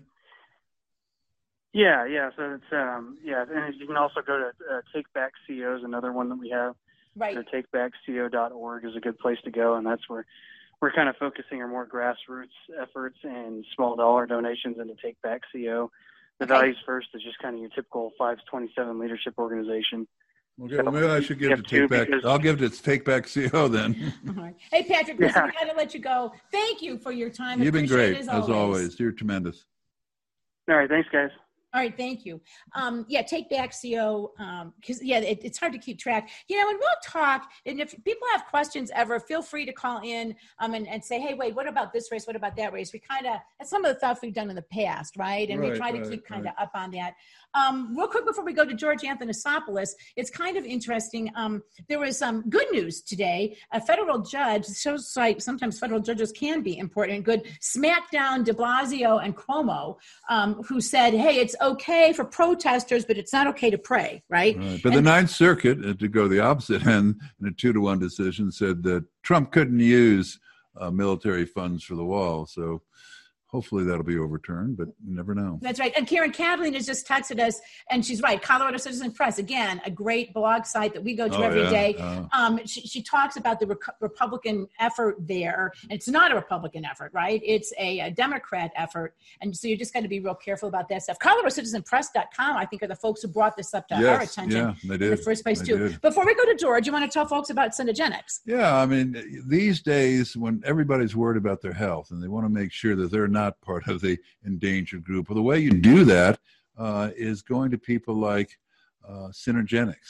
S4: Yeah, yeah. So it's um, yeah, and you can also go to uh, Take Back C O is another one that we have.
S2: Right.
S4: So take back C O dot org is a good place to go, and that's where we're kind of focusing our more grassroots efforts and small dollar donations into Take Back C O. The
S2: okay.
S4: Values First is just kind of your typical five twenty-seven leadership organization.
S3: Okay, well, maybe I should give it to Take Back.
S4: Because,
S3: I'll give it to Take Back C O then.
S2: Right. Hey, Patrick, listen,
S4: yeah.
S2: we got to let you go. Thank you for your time.
S3: You've been
S2: Appreciate
S3: great,
S2: it, as,
S3: as
S2: always.
S3: always. You're tremendous.
S4: All right, thanks, guys.
S2: All right, thank you. Um, yeah, Take Back C O, because, um, yeah, it, it's hard to keep track. You know, and we'll talk, and if people have questions ever, feel free to call in um, and, and say, hey, wait, what about this race? What about that race? We kind of, that's some of the stuff we've done in the past, right? And
S3: right,
S2: we try to
S3: right,
S2: keep kind of
S3: right.
S2: up on that. Um, real quick before we go to George Athanasopoulos, it's kind of interesting. Um, there was some um, good news today. A federal judge, shows like sometimes federal judges can be important and good, smacked down de Blasio and Cuomo, um, who said, hey, it's okay for protesters, but it's not okay to pray, right?
S3: right. But
S2: and,
S3: the Ninth Circuit, uh, to go the opposite end, in a two to one decision, said that Trump couldn't use uh, military funds for the wall. So hopefully that'll be overturned, but you never know.
S2: That's right. And Karen Kathleen has just texted us, and she's right. Colorado Citizen Press, again, a great blog site that we go to
S3: oh,
S2: every
S3: yeah.
S2: day.
S3: Oh.
S2: Um, she, she talks about the Re- Republican effort there. And it's not a Republican effort, right? It's a, a Democrat effort. And so you just got to be real careful about that stuff. Colorado Citizen Press dot com, I think, are the folks who brought this up to
S3: yes,
S2: our attention
S3: yeah, they did.
S2: in the first place,
S3: they
S2: too.
S3: Did.
S2: Before we go to George, you want to tell folks about Cinegenics?
S3: Yeah, I mean, these days when everybody's worried about their health and they want to make sure that they're not part of the endangered group, well, the way you do that uh, is going to people like uh, Cinegenics.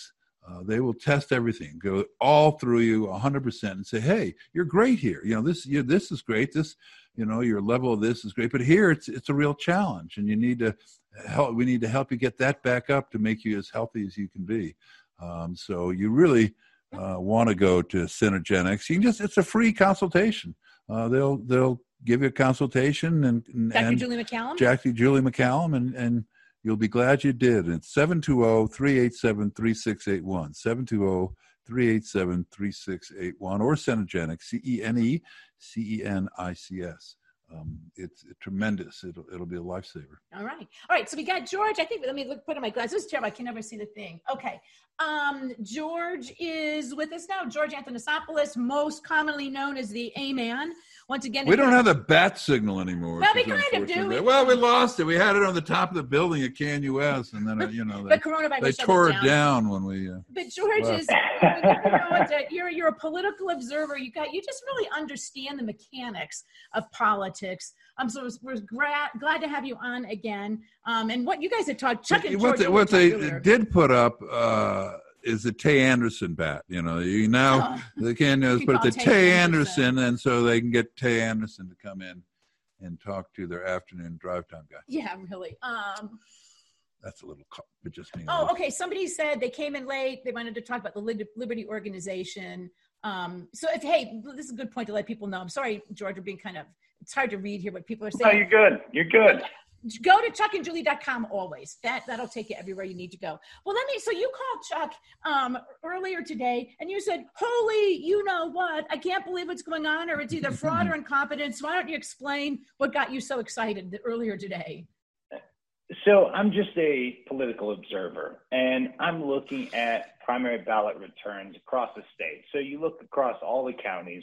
S3: Uh, they will test everything, go all through you one hundred percent and say, hey, you're great here. You know, this you, this is great. This, you know, your level of this is great. But here it's it's a real challenge, and you need to help. We need to help you get that back up to make you as healthy as you can be. Um, so you really uh, want to go to Synergenics. You can just, it's a free consultation. Uh, they'll they'll give you a consultation and, and
S2: Doctor
S3: and
S2: Julie McCallum.
S3: Jackie Julie McCallum, and and you'll be glad you did. It's seven two zero, three eight seven, three six eight one, seven two zero, three eight seven, three six eight one, or Synergenics, C E N E C E N I C S. Um, it's tremendous. It'll it'll be a lifesaver.
S2: All right. All right. So we got George. I think, let me look, put on my glasses. This is terrible. I can never see the thing. Okay. Um, George is with us now. George Athanasopoulos, most commonly known as the A-Man. Once again,
S3: we don't have the bat signal anymore.
S2: Well, we kind of do. We,
S3: well, we lost it. We had it on the top of the building at K N U S, and then, you know, they,
S2: coronavirus
S3: they tore it down. down when we. Uh,
S2: but George left. is, you know, you're you're a political observer. You got you just really understand the mechanics of politics. Um, so we're gra- glad to have you on again. Um, and what you guys had talked, Chuck and
S3: what
S2: George.
S3: They, what they earlier. did put up. Uh, is the Tay Anderson bat. You know, you now oh. they can uh, put the Tay, Tay Anderson, Anderson, and so they can get Tay Anderson to come in and talk to their afternoon drive time guy.
S2: Yeah, really. Um,
S3: That's a little, but just me.
S2: Oh, okay. Somebody said they came in late. They wanted to talk about the Liberty Organization. Um, so if, hey, this is a good point to let people know. I'm sorry, George, we're being kind of, it's hard to read here what people are saying.
S6: No, you're good. You're good.
S2: Okay. Go to chuck and julie dot com always. That, that'll take you everywhere you need to go. Well, let me, so you called Chuck um, earlier today and you said, holy, you know what? I can't believe what's going on, or it's either fraud or incompetence. Why don't you explain what got you so excited earlier today?
S6: So I'm just a political observer, and I'm looking at primary ballot returns across the state. So you look across all the counties,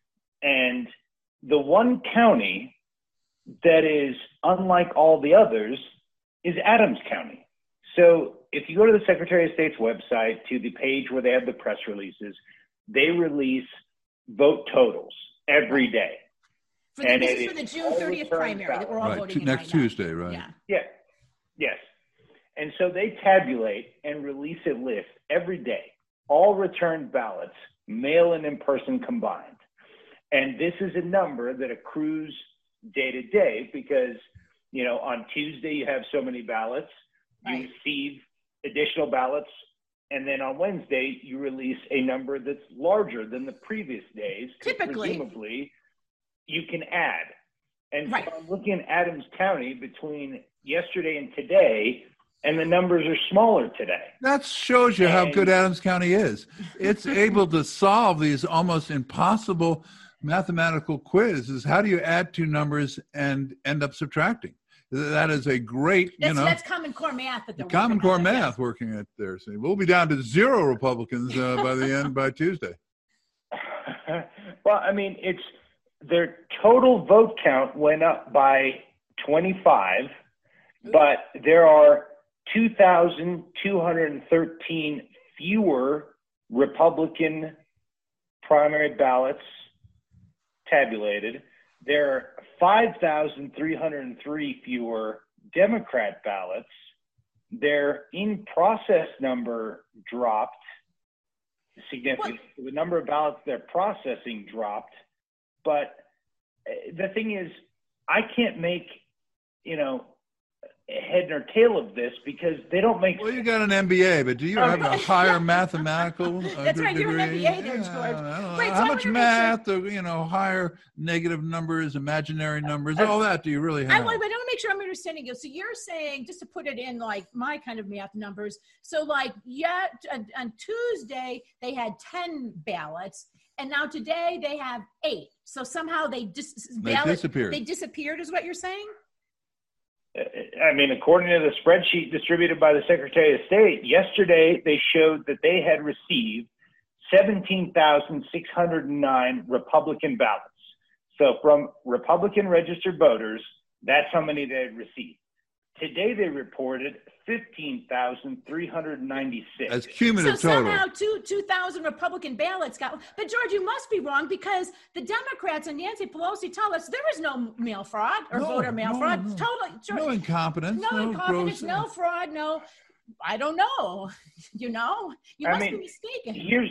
S6: and the one county that is unlike all the others is Adams County. So if you go to the Secretary of State's website, to the page where they have the press releases, they release vote totals every day.
S2: For the, and this is for the June thirtieth primary ballot. That we're all
S3: right.
S2: voting in
S3: next
S2: right
S3: Tuesday,
S2: now.
S3: right?
S2: Yeah.
S6: Yeah. Yes. And so they tabulate and release a list every day, all returned ballots, mail and in person combined. And this is a number that accrues day to day because, you know, on Tuesday you have so many ballots, you right. receive additional ballots, and then on Wednesday you release a number that's larger than the previous days.
S2: Typically.
S6: Presumably you can add. And
S2: right.
S6: so I'm looking at Adams County between yesterday and today, and the numbers are smaller today.
S3: That shows you
S6: and,
S3: how good Adams County is. It's able to solve these almost impossible mathematical quizzes. How do you add two numbers and end up subtracting? That is a great,
S2: that's,
S3: you know.
S2: That's Common Core math. That they're
S3: Common Core
S2: on,
S3: math
S2: yes.
S3: working at there. So we'll be down to zero Republicans uh, by the end, by Tuesday.
S6: Well, I mean, it's their total vote count went up by twenty-five, but there are two thousand two hundred thirteen fewer Republican primary ballots tabulated. There are five thousand three hundred three fewer Democrat ballots. Their in-process number dropped significantly. What? The number of ballots they're processing dropped. But the thing is, I can't make, you know, head nor tail of this because they don't make.
S3: Well, you got an M B A, but do you have a higher mathematical uh,
S2: That's right,
S3: degree?
S2: you're an M B A there, George.
S3: Yeah,
S2: Wait, so
S3: how much math, sure. or, you know, higher negative numbers, imaginary numbers, all that do you really have?
S2: I, I want to make sure I'm understanding you. So you're saying, just to put it in like my kind of math numbers, so like yeah, on, on Tuesday they had ten ballots, and now today they have eight. So somehow they, dis-
S3: they
S2: ballot,
S3: disappeared.
S2: They disappeared is what you're saying?
S6: I mean, according to the spreadsheet distributed by the Secretary of State, yesterday they showed that they had received seventeen thousand six hundred nine Republican ballots. So from Republican registered voters, that's how many they had received. Today they reported fifteen thousand three hundred ninety-six.
S3: That's cumulative
S2: so
S3: total.
S2: So somehow two, 2,000 Republican ballots got, but George, you must be wrong because the Democrats and Nancy Pelosi tell us there is no mail fraud or
S3: no,
S2: voter mail
S3: no,
S2: fraud.
S3: No.
S2: Totally. George,
S3: no incompetence.
S2: No,
S3: no
S2: incompetence,
S3: gross,
S2: no fraud, no. I don't know. You know, you
S6: I
S2: must
S6: mean,
S2: be mistaken.
S6: Here's,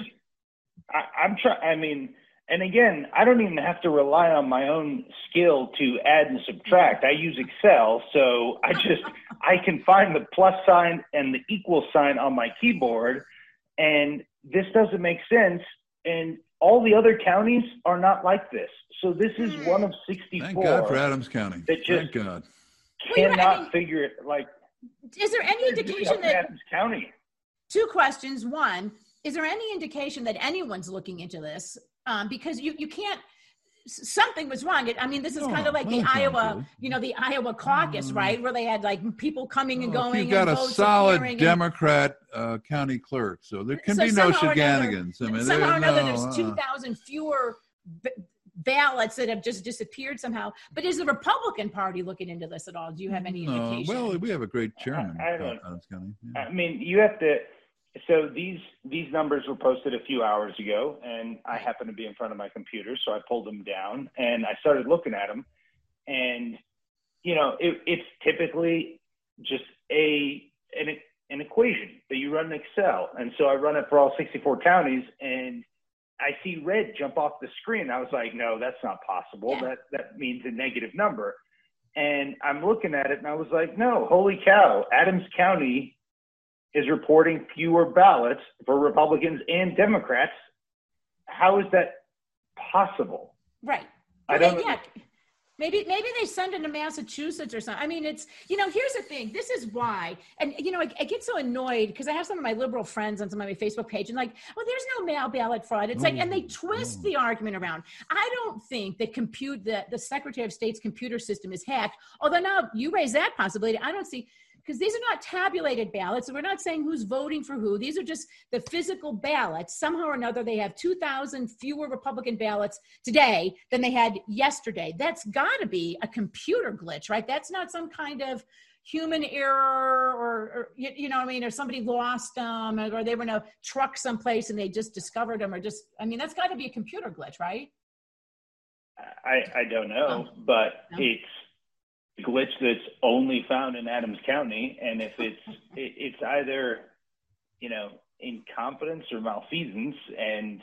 S6: I, I'm trying, I mean, and again, I don't even have to rely on my own skill to add and subtract. I use Excel, so I just, I can find the plus sign and the equal sign on my keyboard, and this doesn't make sense. And all the other counties are not like this. So this is one of sixty-four.
S3: Thank God for Adams County.
S6: That just
S3: Thank God.
S6: cannot
S2: well, I mean,
S6: figure it. Like,
S2: is there any indication that
S6: Adams County?
S2: Two questions. One, is there any indication that anyone's looking into this? Um, because you, you can't, something was wrong. It, I mean, this is
S3: Oh,
S2: kind of like the
S3: well, that's not
S2: Iowa,
S3: good.
S2: you know, the Iowa caucus, right? Where they had like people coming and
S3: Well, if
S2: going.
S3: you've got
S2: and
S3: a
S2: votes
S3: solid
S2: appearing and-
S3: Democrat uh, county clerk, so there can
S2: So
S3: be no
S2: somehow or another-
S3: shenanigans. I mean,
S2: somehow or
S3: there's
S2: another,
S3: no,
S2: there's
S3: uh,
S2: two thousand fewer b- ballots that have just disappeared somehow. But is the Republican Party looking into this at all? Do you have any
S3: no.
S2: indication?
S3: Well, we have a great chairman.
S6: I- I
S3: of
S6: don't-
S3: Adams County. Yeah.
S6: I mean, you have to. So these these numbers were posted a few hours ago, and I happened to be in front of my computer, so I pulled them down and I started looking at them. And you know, it, it's typically just a an an equation that you run in Excel. And so I run it for all sixty-four counties, and I see red jump off the screen. I was like, no, that's not possible.
S2: Yeah.
S6: That that means a negative number. And I'm looking at it, and I was like, no, holy cow, Adams County is reporting fewer ballots for Republicans and Democrats. How is that possible?
S2: Right.
S6: I
S2: Well,
S6: don't
S2: they- yeah. Maybe maybe they send it to Massachusetts or something. I mean, it's, you know, here's the thing. This is why. And, you know, I, I get so annoyed because I have some of my liberal friends on some of my Facebook page and like, well, there's no mail ballot fraud. It's like, and they twist the argument around. I don't think that compute that the Secretary of State's computer system is hacked. Although now you raise that possibility. I don't see, because these are not tabulated ballots. So we're not saying who's voting for who. These are just the physical ballots. Somehow or another, they have two thousand fewer Republican ballots today than they had yesterday. That's got to be a computer glitch, right? That's not some kind of human error or, or you, you know what I mean? Or somebody lost them or, or they were in a truck someplace and they just discovered them or just, I mean, that's got to be a computer glitch, right?
S6: I, I don't know, but
S2: No.
S6: it's a glitch that's only found in Adams County. And if it's, it, it's either, you know, incompetence or malfeasance, and,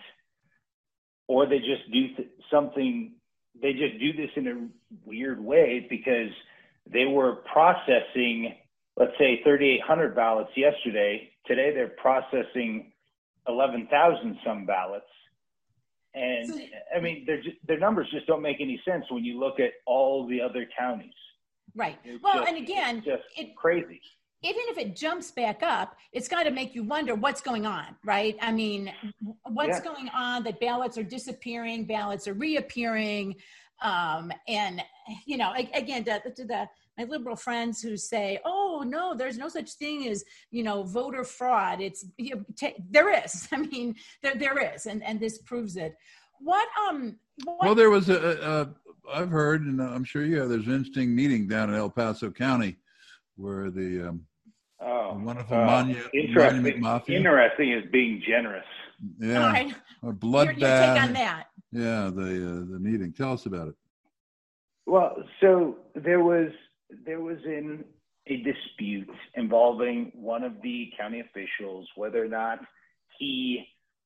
S6: or they just do th- something, they just do this in a weird way because they were processing, let's say thirty-eight hundred ballots yesterday. Today they're processing eleven thousand some ballots. And
S2: So-
S6: I mean, they're just, their numbers just don't make any sense when you look at all the other counties.
S2: Right.
S6: It's
S2: Well,
S6: just-
S2: and again,
S6: it's just
S2: it,
S6: crazy.
S2: even if it jumps back up, it's got to make you wonder what's going on, right? I mean, what's
S6: Yeah.
S2: going on that ballots are disappearing, ballots are reappearing. Um, and, you know, a- again, to, to the, my liberal friends who say, oh, no, there's no such thing as, you know, voter fraud. It's, you know, t- there is. I mean, there there is. And, and this proves it. What, um, what,
S3: Well, there was a, a, a, I've heard, and I'm sure you have, there's an interesting meeting down in El Paso County where the um,
S6: Oh,
S3: wonderful
S6: uh,
S3: monu- monument
S6: interesting.
S3: mafia.
S6: Interesting is being generous.
S3: Yeah,
S2: all right,
S3: or
S2: your,
S3: bloodbath.
S2: your take on that.
S3: Yeah, the uh, the meeting. Tell us about it.
S6: Well, so there was there was in a dispute involving one of the county officials, whether or not he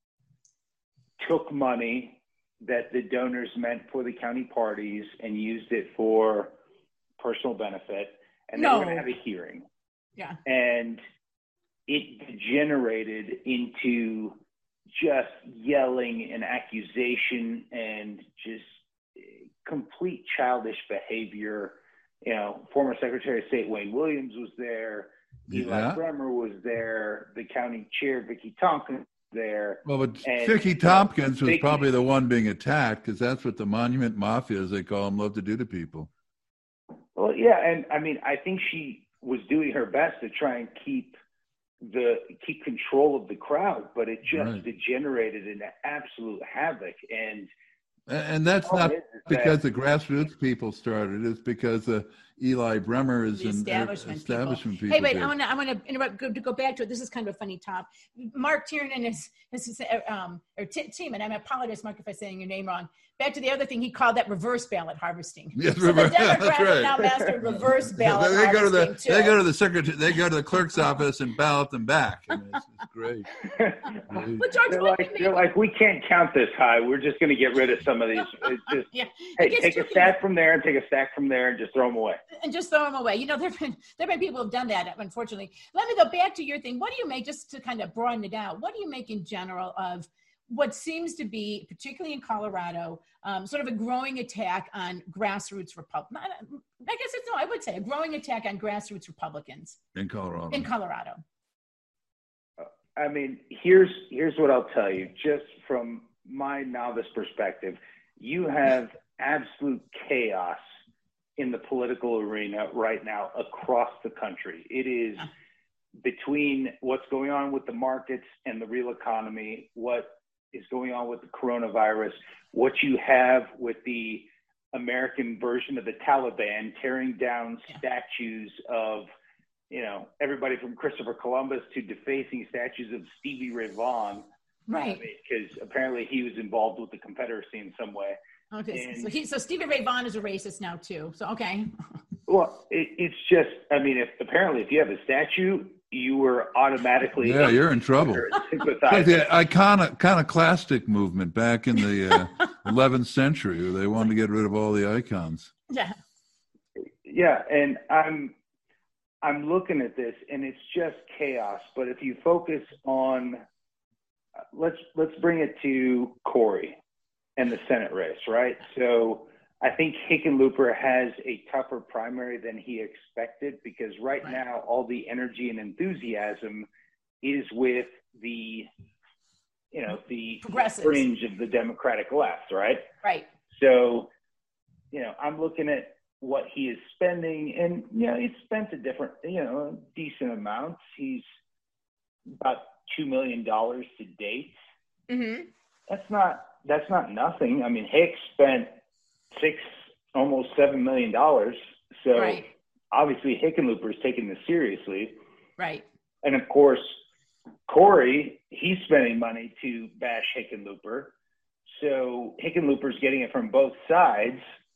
S6: took money that the donors meant for the county parties and used it for personal benefit, and they
S2: No.
S6: were going to have a hearing.
S2: Yeah.
S6: And it degenerated into just yelling and accusation and just complete childish behavior. You know, former Secretary of State Wayne Williams was there. Eli
S3: Yeah.
S6: Bremer was there. The county chair, Vicky Tompkins, was there.
S3: Well, but
S6: And,
S3: Vicky
S6: you know,
S3: Tompkins was
S6: Vicky-
S3: probably the one being attacked because that's what the monument mafia, as they call them, love to do to people.
S6: Well, yeah, and I mean, I think she was doing her best to try and keep the keep control of the crowd, but it just
S3: Right.
S6: degenerated into absolute havoc. And
S3: And, and that's
S6: all
S3: not
S6: it is is
S3: because
S6: that-
S3: the grassroots people started. It's because the Eli Bremers
S2: The
S3: and
S2: establishment,
S3: establishment
S2: people.
S3: people.
S2: Hey, wait,
S3: did.
S2: I want to I want to interrupt go, to go back to it. This is kind of a funny top. Mark Tiernan is, is um, or T- Tiemann, I apologize, Mark, if I'm saying your name wrong. Back to the other thing, he called that reverse ballot harvesting.
S3: Yes,
S2: so
S3: reverse,
S2: the Democrats
S3: that's right.
S2: have now mastered reverse ballot
S3: they go to the
S2: harvesting,
S3: they
S2: too.
S3: go to the secretary they go to the clerk's office and ballot them back. And it's, it's great.
S2: But George,
S6: they're
S2: what
S6: like,
S2: do you
S6: they're
S2: make-
S6: like, we can't count this high. We're just going to get rid of some of these. It's just,
S2: yeah.
S6: hey,
S2: It gets
S6: take a
S2: tricky.
S6: stack from there and take a stack from there and just throw them away.
S2: And just throw them away. You know, there've been there've been people who've done that, unfortunately. Let me go back to your thing. What do you make, just to kind of broaden it out, what do you make in general of what seems to be, particularly in Colorado, um, sort of a growing attack on grassroots Republicans? I guess it's, no, I would say a growing attack on grassroots Republicans
S3: In Colorado.
S2: in Colorado.
S6: I mean, here's here's what I'll tell you, just from my novice perspective. You have absolute chaos in the political arena right now across the country. It is between what's going on with the markets and the real economy, what is going on with the coronavirus, what you have with the American version of the Taliban tearing down statues of, you know, everybody from Christopher Columbus to defacing statues of Stevie Ray Vaughan.
S2: Right.
S6: Because apparently he was involved with the Confederacy in some way.
S2: Okay,
S6: And-
S2: so he, so Stevie Ray Vaughan is a racist now too. So okay.
S6: Well, it, it's just, I mean, if apparently if you have a statue, you were automatically
S3: Yeah, you're in trouble.
S6: sympathizing.
S3: Like the iconic, iconoclastic movement back in the uh, eleventh century, where they wanted to get rid of all the icons.
S2: Yeah.
S6: Yeah, and I'm I'm looking at this, and it's just chaos. But if you focus on, let's let's bring it to Corey and the Senate race, right? So I think Hickenlooper has a tougher primary than he expected, because right,
S2: Right.
S6: now all the energy and enthusiasm is with the, you know, the
S2: Progressives.
S6: fringe of the Democratic left, right?
S2: Right.
S6: So, you know, I'm looking at what he is spending, and, you know, he's spent a different, you know, decent amounts. He's about two million dollars to date.
S2: Mm-hmm.
S6: That's not, that's not nothing. I mean, Hicks spent six, almost seven million dollars. So
S2: Right.
S6: obviously Hickenlooper is taking this seriously.
S2: Right.
S6: And of course, Corey, he's spending money to bash Hickenlooper. So Hickenlooper's getting it from both sides,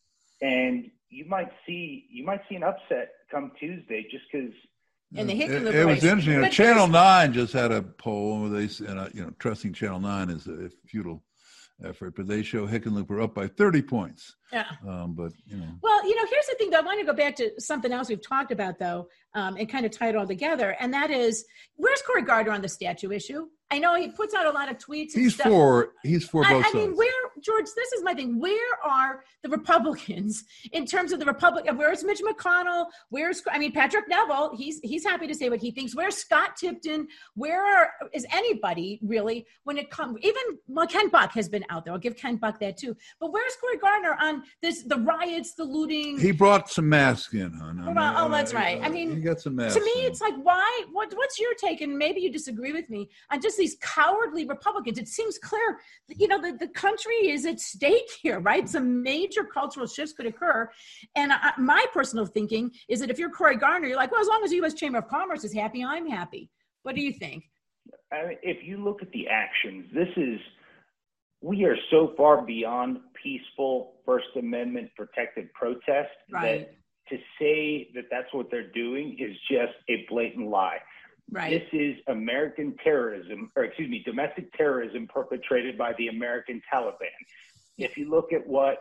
S6: and you might see you might see an upset come Tuesday, just because.
S2: And the
S3: It,
S2: Hickenlooper
S3: it was
S2: race.
S3: interesting. You know,
S2: But
S3: Channel
S2: there's-
S3: Nine just had a poll where they, and uh, you know, trusting Channel Nine is a futile effort, but they show Hickenlooper up by thirty points.
S2: Yeah.
S3: Um, but you know,
S2: Well, you know, here's the thing, though. I want to go back to something else we've talked about, though, um, and kind of tie it all together. And that is, where's Cory Gardner on the statue issue? I know he puts out a lot of tweets. And
S3: he's
S2: stuff.
S3: for he's for
S2: I,
S3: both
S2: I mean,
S3: sides.
S2: where, George, this is my thing. Where are the Republicans in terms of the Republic? Where's Mitch McConnell? Where's, I mean, Patrick Neville, he's he's happy to say what he thinks. Where's Scott Tipton? Where are, is anybody really when it comes, even, well, Ken Buck has been out there. I'll give Ken Buck that too. But where's Cory Gardner on this, the riots, the looting?
S3: He brought some masks in, hon. I mean,
S2: Well, oh, that's
S3: uh,
S2: right. I mean,
S3: he got some masks.
S2: To me,
S3: in.
S2: it's like, why? What, what's your take? And maybe you disagree with me on just these cowardly Republicans. It seems clear, you know, the, the country is at stake here, right? Some major cultural shifts could occur. And I, my personal thinking is that if you're Cory Gardner, you're like, well, as long as the U S Chamber of Commerce is happy, I'm happy. What do you think?
S6: I mean, if you look at the actions, this is, we are so far beyond peaceful First Amendment protected protest
S2: Right.
S6: that to say that that's what they're doing is just a blatant lie.
S2: Right.
S6: This is American terrorism, or excuse me, domestic terrorism perpetrated by the American Taliban. If you look at what,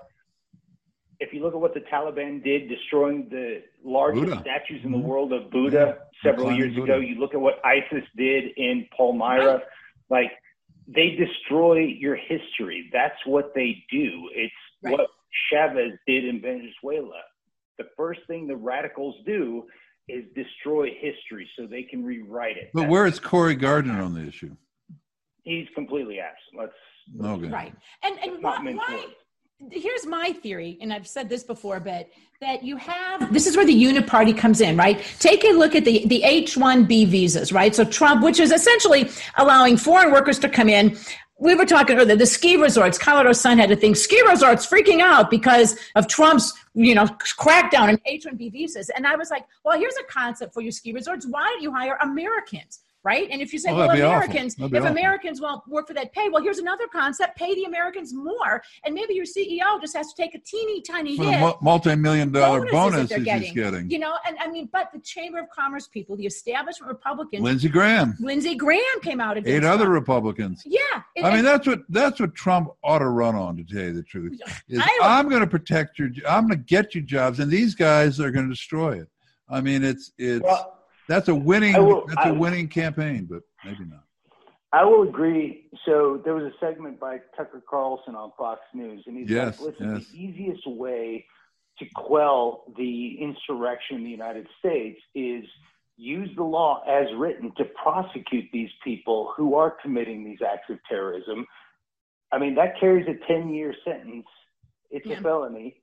S6: if you look at what the Taliban did, destroying the largest
S3: Buddha.
S6: statues in the
S3: Mhm.
S6: world of Buddha several
S3: Climbing
S6: years
S3: Buddha.
S6: ago, you look at what ISIS did in Palmyra,
S2: Right.
S6: like they destroy your history. That's what they do. It's
S2: Right.
S6: what Chavez did in Venezuela. The first thing the radicals do is destroy history so they can rewrite it.
S3: But
S6: That's-
S3: where is Cory Gardner on the issue?
S6: He's completely absent. Let's
S3: Okay.
S2: Right. And and
S6: let's not
S2: why,
S6: mince
S2: why
S6: words.
S2: here's my theory, and I've said this before, but that you have, this is where the Uniparty comes in, right? Take a look at the, the H one B visas, right? So Trump, which is essentially allowing foreign workers to come in we were talking earlier, the ski resorts, Colorado Sun had a thing, ski resorts freaking out because of Trump's, you know, crackdown on H one B visas. And I was like, well, here's a concept for your ski resorts. Why don't you hire Americans? Right? And if you say,
S3: Oh,
S2: well,
S3: that'd be
S2: Americans,
S3: awful. That'd be
S2: if
S3: awful.
S2: Americans won't work for that pay, well, here's another concept, pay the Americans more. And maybe your C E O just has to take a teeny tiny
S3: For the
S2: hit.
S3: mu- multi-million dollar
S2: bonuses
S3: bonuses
S2: that they're
S3: he's
S2: getting.
S3: getting.
S2: You know, and I mean, but the Chamber of Commerce people, the establishment Republicans,
S3: Lindsey Graham,
S2: Lindsey Graham came out against
S3: eight other
S2: Trump.
S3: Republicans.
S2: Yeah. and-
S3: I mean,
S2: and-
S3: that's what that's what Trump ought to run on, to tell you the truth. Is
S2: I-
S3: I'm going to protect your, I'm going to get you jobs, and these guys are going to destroy it. I mean, it's it's
S6: Well,
S3: that's a winning
S6: I will-
S3: that's a
S6: I-
S3: winning campaign, but maybe not.
S6: I will agree. So there was a segment by Tucker Carlson on Fox News, and he's
S3: Yes,
S6: like, listen,
S3: yes.
S6: the easiest way to quell the insurrection in the United States is use the law as written to prosecute these people who are committing these acts of terrorism. I mean, that carries a ten-year sentence. It's
S2: Yeah.
S6: a felony.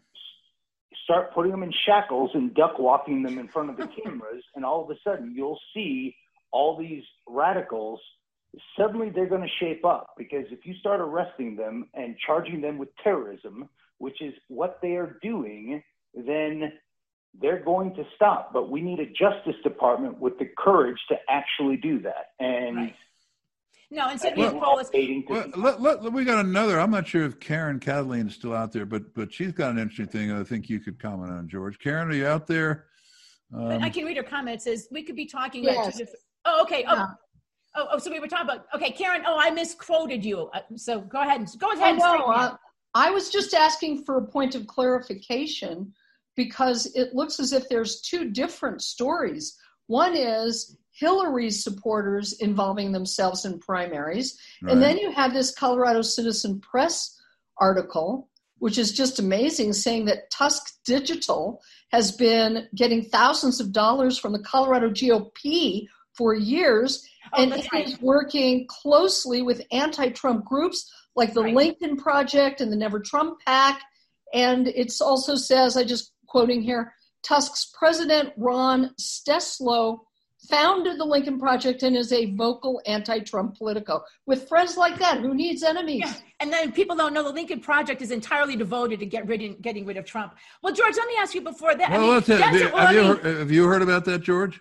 S6: Start putting them in shackles and duck walking them in front of the cameras, and all of a sudden you'll see all these radicals. Suddenly they're going to shape up, because if you start arresting them and charging them with terrorism, which is what they are doing, then they're going to stop. But we need a Justice Department with the courage to actually do that. And
S2: Right. No,
S6: I
S2: instead
S6: think
S2: of
S6: we're all
S2: Polis,
S6: waiting to
S3: Well, let, let, we got another. I'm not sure if Karen Cataline is still out there, but but she's got an interesting thing I think you could comment on, George. Karen, are you out there? Um,
S2: I can read her comments. Is we could be talking about
S7: Yes.
S2: two different. Oh, okay. Oh,
S7: Yeah.
S2: oh, oh, so we were talking about. Okay, Karen. Oh, I misquoted you. Uh, so go ahead. and Go ahead.
S7: I
S2: and
S7: know.
S2: straighten me
S7: Uh,
S2: out.
S7: I was just asking for a point of clarification because it looks as if there's two different stories. One is Hillary's supporters involving themselves in primaries.
S3: right.
S7: And then you have this Colorado Citizen Press article, which is just amazing, saying that Tusk Digital has been getting thousands of dollars from the Colorado G O P for years.
S2: Oh,
S7: and
S2: that's
S7: it
S2: right.
S7: is working closely with anti-Trump groups like the
S2: Right.
S7: Lincoln Project and the Never Trump PAC. And it also says, I just quoting here, Tusk's president, Ron Steslow, founded the Lincoln Project and is a vocal anti-Trump politico. With friends like that, who needs enemies?
S2: Yeah. And then people don't know the Lincoln Project is entirely devoted to get rid of, getting rid of Trump. Well, George, let me ask you before that. I
S3: well,
S2: mean,
S3: let's have,
S2: that's
S3: you,
S2: a- well,
S3: have,
S2: I
S3: you
S2: mean,
S3: heard, have you heard about that, George?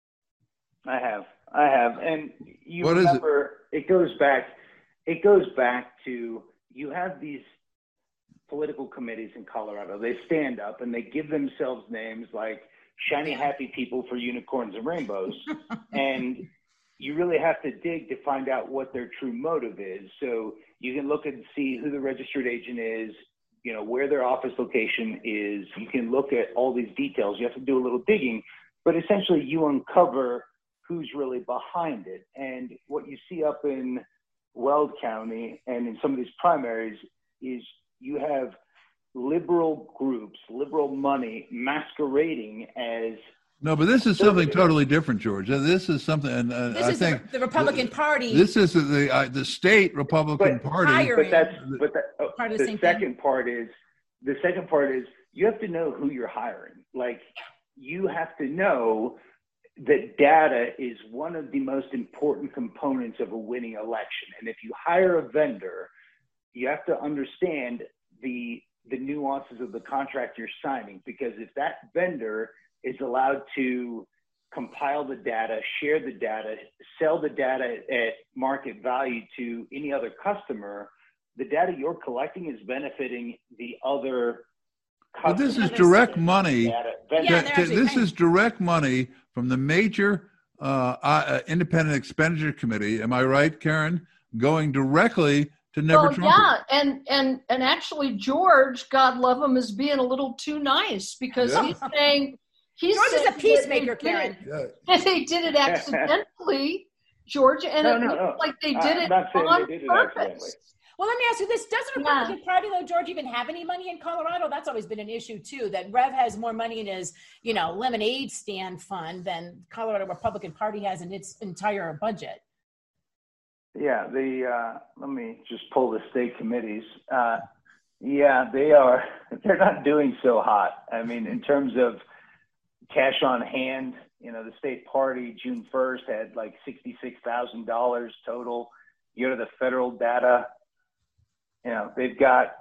S6: I have, I have, and you
S3: What is it?
S6: remember it? goes back. It goes back to you have these political committees in Colorado. They stand up and they give themselves names like shiny, happy people for unicorns and rainbows, and you really have to dig to find out what their true motive is. So you can look and see who the registered agent is, you know, where their office location is. You can look at all these details. You have to do a little digging, but essentially you uncover who's really behind it. And what you see up in Weld County and in some of these primaries is you have liberal groups, liberal money masquerading as
S3: No, but this is something totally different, George. This is something, and uh,
S2: this
S3: I
S2: is
S3: think
S2: the, the Republican Party.
S3: this is the uh, the state Republican
S6: But-
S3: Party.
S2: Hiring.
S6: But that's but that, oh,
S2: Part of the
S6: the
S2: same thing.
S6: second part is the second part is you have to know who you're hiring. Like you have to know that data is one of the most important components of a winning election. And if you hire a vendor, you have to understand the the nuances of the contract you're signing, because if that vendor is allowed to compile the data, share the data, sell the data at market value to any other customer, the data you're collecting is benefiting the other
S3: But this is
S2: Others-
S3: direct money.
S6: Data.
S2: Yeah,
S3: That-
S2: they're
S3: that-
S2: actually
S3: this
S2: paying.
S3: is direct money from the major uh, uh, independent expenditure committee. Am I right, Karen? Going directly to Never
S7: Well,
S3: Trump.
S7: yeah, and and and actually, George, God love him, is being a little too nice because
S3: Yeah.
S7: he's saying he's
S2: George is
S7: saying
S2: a peacemaker,
S7: that they did
S2: Karen.
S7: it- that they did it accidentally, George, and
S6: No,
S7: it
S6: no,
S7: looked
S6: no.
S7: like they
S6: I-
S7: did
S6: I'm
S7: it
S6: not saying
S7: on
S6: they did it accidentally.
S7: purpose.
S2: Well, let me ask you this. Doesn't the
S7: Yeah.
S2: Republican Party, though, George, even have any money in Colorado? That's always been an issue, too, that Rev has more money in his, you know, lemonade stand fund than Colorado Republican Party has in its entire budget.
S6: Yeah, the uh, let me just pull the state committees. Uh, yeah, they are. They're not doing so hot. I mean, in terms of cash on hand, you know, the state party June first had like sixty-six thousand dollars total. You go to the federal data, you know, they've got,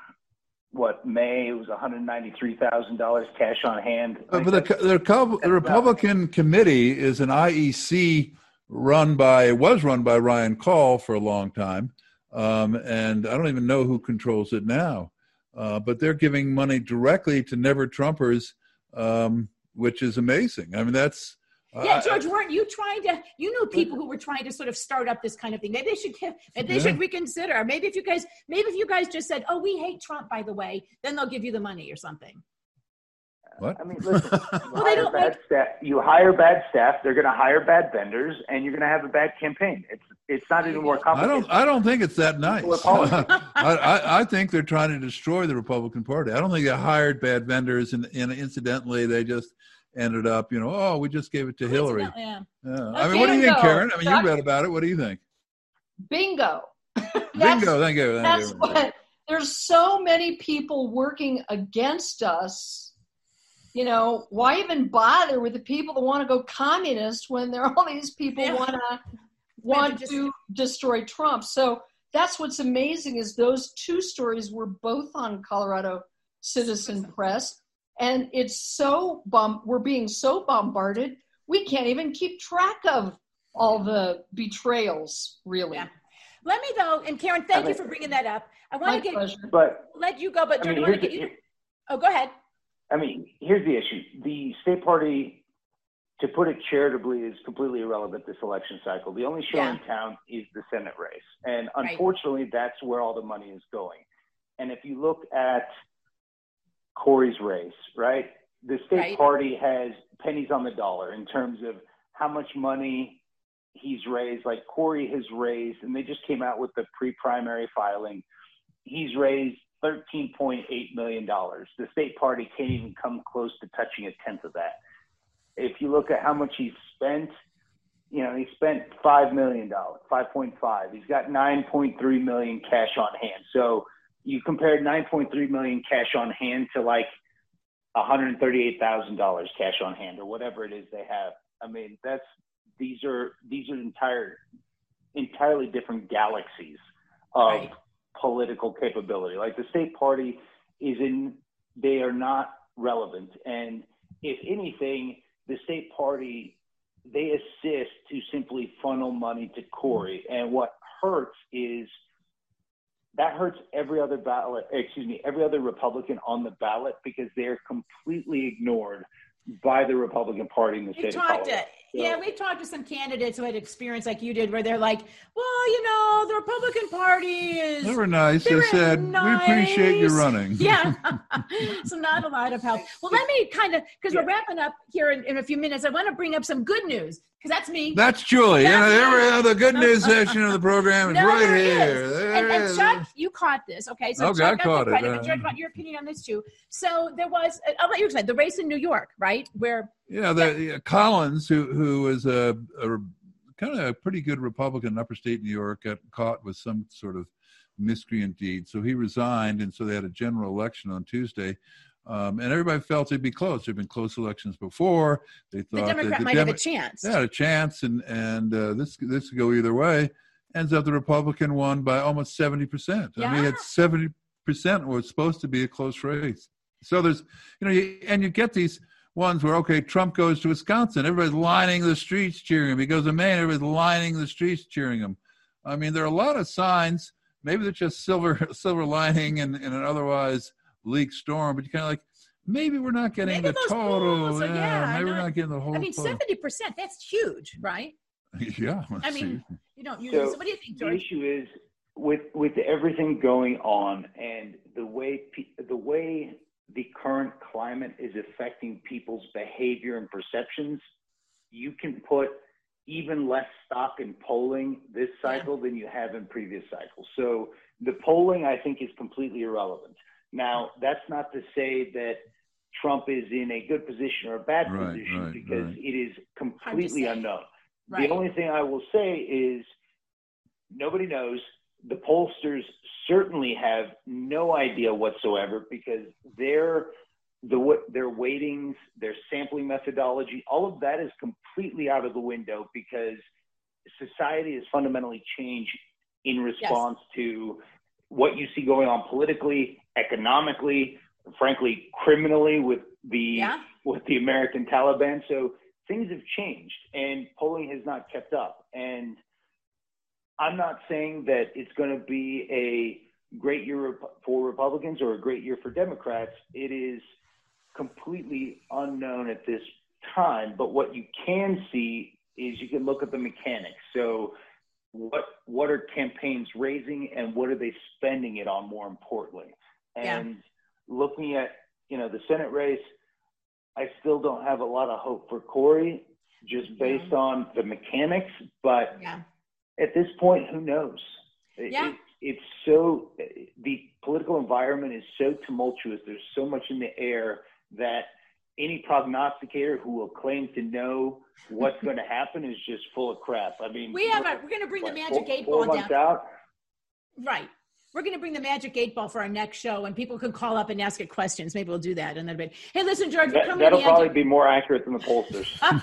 S6: what, May, it was one hundred ninety-three thousand dollars cash on hand.
S3: Uh, but the, the, Repu- the Republican not. Committee is an I E C run by, was run by Ryan Call for a long time. Um, and I don't even know who controls it now. Uh, but they're giving money directly to Never Trumpers, um, which is amazing. I mean, that's...
S2: Yeah, George, uh, weren't you trying to, you knew people who were trying to sort of start up this kind of thing. Maybe they should give, maybe they yeah. should reconsider. Maybe if you guys, maybe if you guys just said, oh, we hate Trump, by the way, then they'll give you the money or something.
S3: What?
S6: I mean, listen, you,
S2: well,
S6: hire
S2: they don't
S6: bad
S2: like...
S6: staff, you hire bad staff, they're going to hire bad vendors, and you're going to have a bad campaign. It's it's not even more complicated.
S3: I don't I don't think it's that nice. I, I, I think they're trying to destroy the Republican Party. I don't think they hired bad vendors, and, and incidentally, they just ended up, you know, oh, we just gave it to oh, Hillary.
S2: Yeah.
S3: Yeah. Okay, I mean, what do you think, Karen? I mean, you read about it. What do you think?
S7: Bingo.
S3: Bingo. Thank you. Thank
S7: that's
S3: you.
S7: What, there's so many people working against us. You know, why even bother with the people that want to go communist when there are all these people yeah. wanna, want just, to destroy Trump? So that's what's amazing is those two stories were both on Colorado Citizen Press. And it's so bomb. We're being so bombarded, we can't even keep track of all the betrayals, really.
S2: Yeah. Let me though, and Karen, thank I mean, you for bringing that up. I want to get
S6: pleasure. but
S2: let you go, but
S6: I, mean,
S2: I want to get you. Oh, go ahead.
S6: I mean, here's the issue: the state party, to put it charitably, is completely irrelevant this election cycle. The only show yeah. in town is the Senate race, and unfortunately, right. that's where all the money is going. And if you look at Corey's race, right? The state
S2: right.
S6: party has pennies on the dollar in terms of how much money he's raised. Like Corey has raised, and they just came out with the pre-primary filing. He's raised thirteen point eight million dollars. The state party can't even come close to touching a tenth of that. If you look at how much he's spent, you know, he spent five million dollars, five point five. He's got nine point three million cash on hand. So you compared nine point three million cash on hand to like one hundred thirty-eight thousand dollars cash on hand or whatever it is they have. I mean, that's, these are, these are entire, entirely different galaxies of right. political capability. Like the state party is in, they are not relevant. And if anything, the state party, they assist to simply funnel money to Corey. And what hurts is, that hurts every other ballot, excuse me, every other Republican on the ballot because they're completely ignored by the Republican Party in the state of Colorado.
S2: To,
S6: so,
S2: yeah, we've talked to some candidates who had experience like you did where they're like, well, you know, the Republican Party is...
S3: They were nice. They said, nice. We appreciate you running.
S2: Yeah. So not a lot of help. Well, let me kind of, because yeah. we're wrapping up here in, in a few minutes, I want to bring up some good news. Because that's me.
S3: That's Julie. That's you know, every, the good news section of the program is
S2: no,
S3: right
S2: there
S3: here.
S2: Is. And, and Chuck, you caught this, okay? So
S3: okay,
S2: Chuck
S3: I caught it.
S2: Credit,
S3: uh,
S2: but George, want your opinion on this too. So there was, I'll let you explain, the race in New York, right? Where
S3: yeah, the yeah, Collins, who who was a, a kind of a pretty good Republican in upstate New York, got caught with some sort of miscreant deed, so he resigned, and so they had a general election on Tuesday. Um, and everybody felt it'd be close. There'd been close elections before. They thought
S2: the Democrat
S3: that the
S2: might
S3: Demo-
S2: have a chance.
S3: Yeah, a chance, and and uh, this this could go either way. Ends up the Republican won by almost seventy percent.
S2: Yeah.
S3: I mean, it's seventy percent was supposed to be a close race. So there's, you know, you, and you get these ones where okay, Trump goes to Wisconsin, everybody's lining the streets cheering him. He goes to Maine, everybody's lining the streets cheering him. I mean, there are a lot of signs. Maybe they're just silver silver lining in, in an otherwise bleak storm, but you kind of like. Maybe we're not getting maybe the total.
S2: Polls,
S3: yeah,
S2: yeah,
S3: maybe we're not getting the whole.
S2: I mean, seventy percent, that's huge, right?
S3: Yeah.
S2: I mean, see. You don't usually. So, so what do you think, George?
S6: The issue is with with everything going on and the way the way the current climate is affecting people's behavior and perceptions, you can put even less stock in polling this cycle yeah. than you have in previous cycles. So the polling, I think, is completely irrelevant. Now, that's not to say that Trump is in a good position or a bad
S3: right,
S6: position
S3: right,
S6: because
S3: right.
S6: it is completely unknown.
S2: Right.
S6: The only thing I will say is nobody knows. The pollsters certainly have no idea whatsoever because their the their weightings, their sampling methodology, all of that is completely out of the window because society has fundamentally changed in response yes. to what you see going on politically, economically, frankly, criminally with the yeah. with the American Taliban. So things have changed, and polling has not kept up. And I'm not saying that it's going to be a great year for Republicans or a great year for Democrats. It is completely unknown at this time. But what you can see is you can look at the mechanics. So what what are campaigns raising, and what are they spending it on, more importantly? And yeah. looking at, you know, the Senate race, I still don't have a lot of hope for Cory, just based yeah. on the mechanics. But yeah. at this point, who knows?
S2: Yeah.
S6: It, it's so, the political environment is so tumultuous. There's so much in the air that any prognosticator who will claim to know what's going to happen is just full of crap. I mean,
S2: we have a, we're going to bring what, the magic four, eight ball down.
S6: Out?
S2: Right. We're going to bring the magic eight ball for our next show, and people can call up and ask it questions. Maybe we'll do that in a bit. Hey, listen, George,
S6: that,
S2: we're coming
S6: that'll
S2: to the
S6: probably
S2: end.
S6: be more accurate than the pollsters.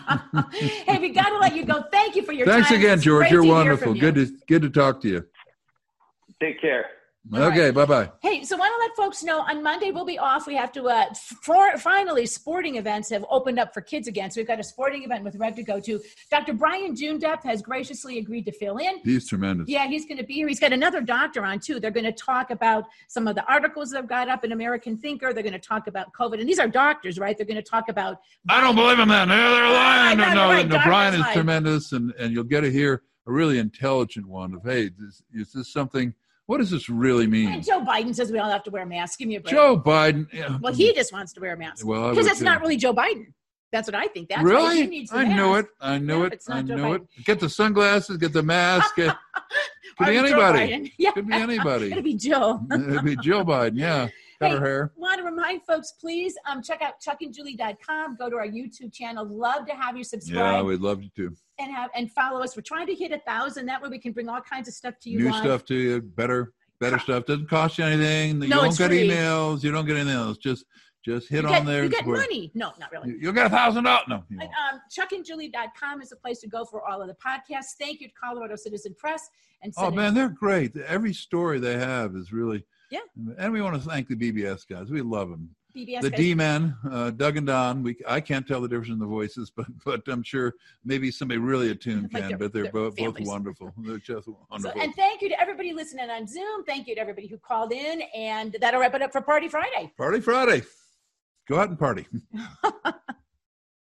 S2: Hey, we got to let you go. Thank you for your
S3: Thanks
S2: time.
S3: Thanks again,
S2: it's
S3: George. You're wonderful.
S2: You.
S3: Good to good to talk to you.
S6: Take care.
S2: All
S3: okay,
S2: right.
S3: bye-bye.
S2: Hey, so want to let folks know on Monday we'll be off. We have to, uh, for, finally, sporting events have opened up for kids again. So we've got a sporting event with Red to go to. Doctor Brian Junedep has graciously agreed to fill in.
S3: He's tremendous.
S2: Yeah, he's going to be here. He's got another doctor on, too. They're going to talk about some of the articles they've got up in American Thinker. They're going to talk about COVID. And these are doctors, right? They're going to talk about.
S3: I don't believe in that. No, they're lying.
S2: Uh,
S3: no,
S2: right.
S3: no, Brian is
S2: lying.
S3: tremendous, and, and you'll get to hear a really intelligent one of, hey, is, is this something – what does this really mean?
S2: And Joe Biden says we all have to wear masks. Give me a break.
S3: Joe Biden. Yeah.
S2: Well, he just wants to wear a mask.
S3: Well,
S2: because it's not really Joe Biden. That's what I think. That's
S3: really?
S2: why he needs the
S3: I
S2: mask.
S3: knew it. I knew
S2: no,
S3: it. I
S2: Joe
S3: knew
S2: Biden.
S3: it. Get the sunglasses. Get the mask. Get, could be anybody.
S2: Yeah.
S3: Could be anybody.
S2: It'd be Jill.
S3: It'd be Jill Biden. Yeah. Got
S2: hey,
S3: her hair.
S2: Want to remind folks, please um, check out chuck and julie dot com. Go to our YouTube channel. Love to have you subscribe.
S3: Yeah, we'd love you to.
S2: And have and follow us. We're trying to hit a thousand. That way we can bring all kinds of stuff to you.
S3: New
S2: live.
S3: stuff to you. Better. Better stuff. Doesn't cost you anything. You
S2: no,
S3: don't
S2: it's
S3: get
S2: free.
S3: emails. You don't get anything else. Just just hit
S2: you
S3: on
S2: get,
S3: there.
S2: You get
S3: support.
S2: money. No, not really.
S3: You'll get a thousand dollars. No. You
S2: um, chuck and julie dot com is the place to go for all of the podcasts. Thank you to Colorado Citizen Press. And
S3: oh, man, they're great. Every story they have is really.
S2: Yeah.
S3: And we want to thank the B B S guys. We love them.
S2: B B S
S3: the
S2: guys.
S3: D-men, uh, Doug and Don. We I can't tell the difference in the voices, but but I'm sure maybe somebody really attuned
S2: like
S3: can.
S2: they're,
S3: but they're,
S2: they're
S3: both
S2: families.
S3: both wonderful. They're just wonderful.
S2: So, and thank you to everybody listening on Zoom. Thank you to everybody who called in. And that'll wrap it up for Party Friday.
S3: Party Friday. Go out and party.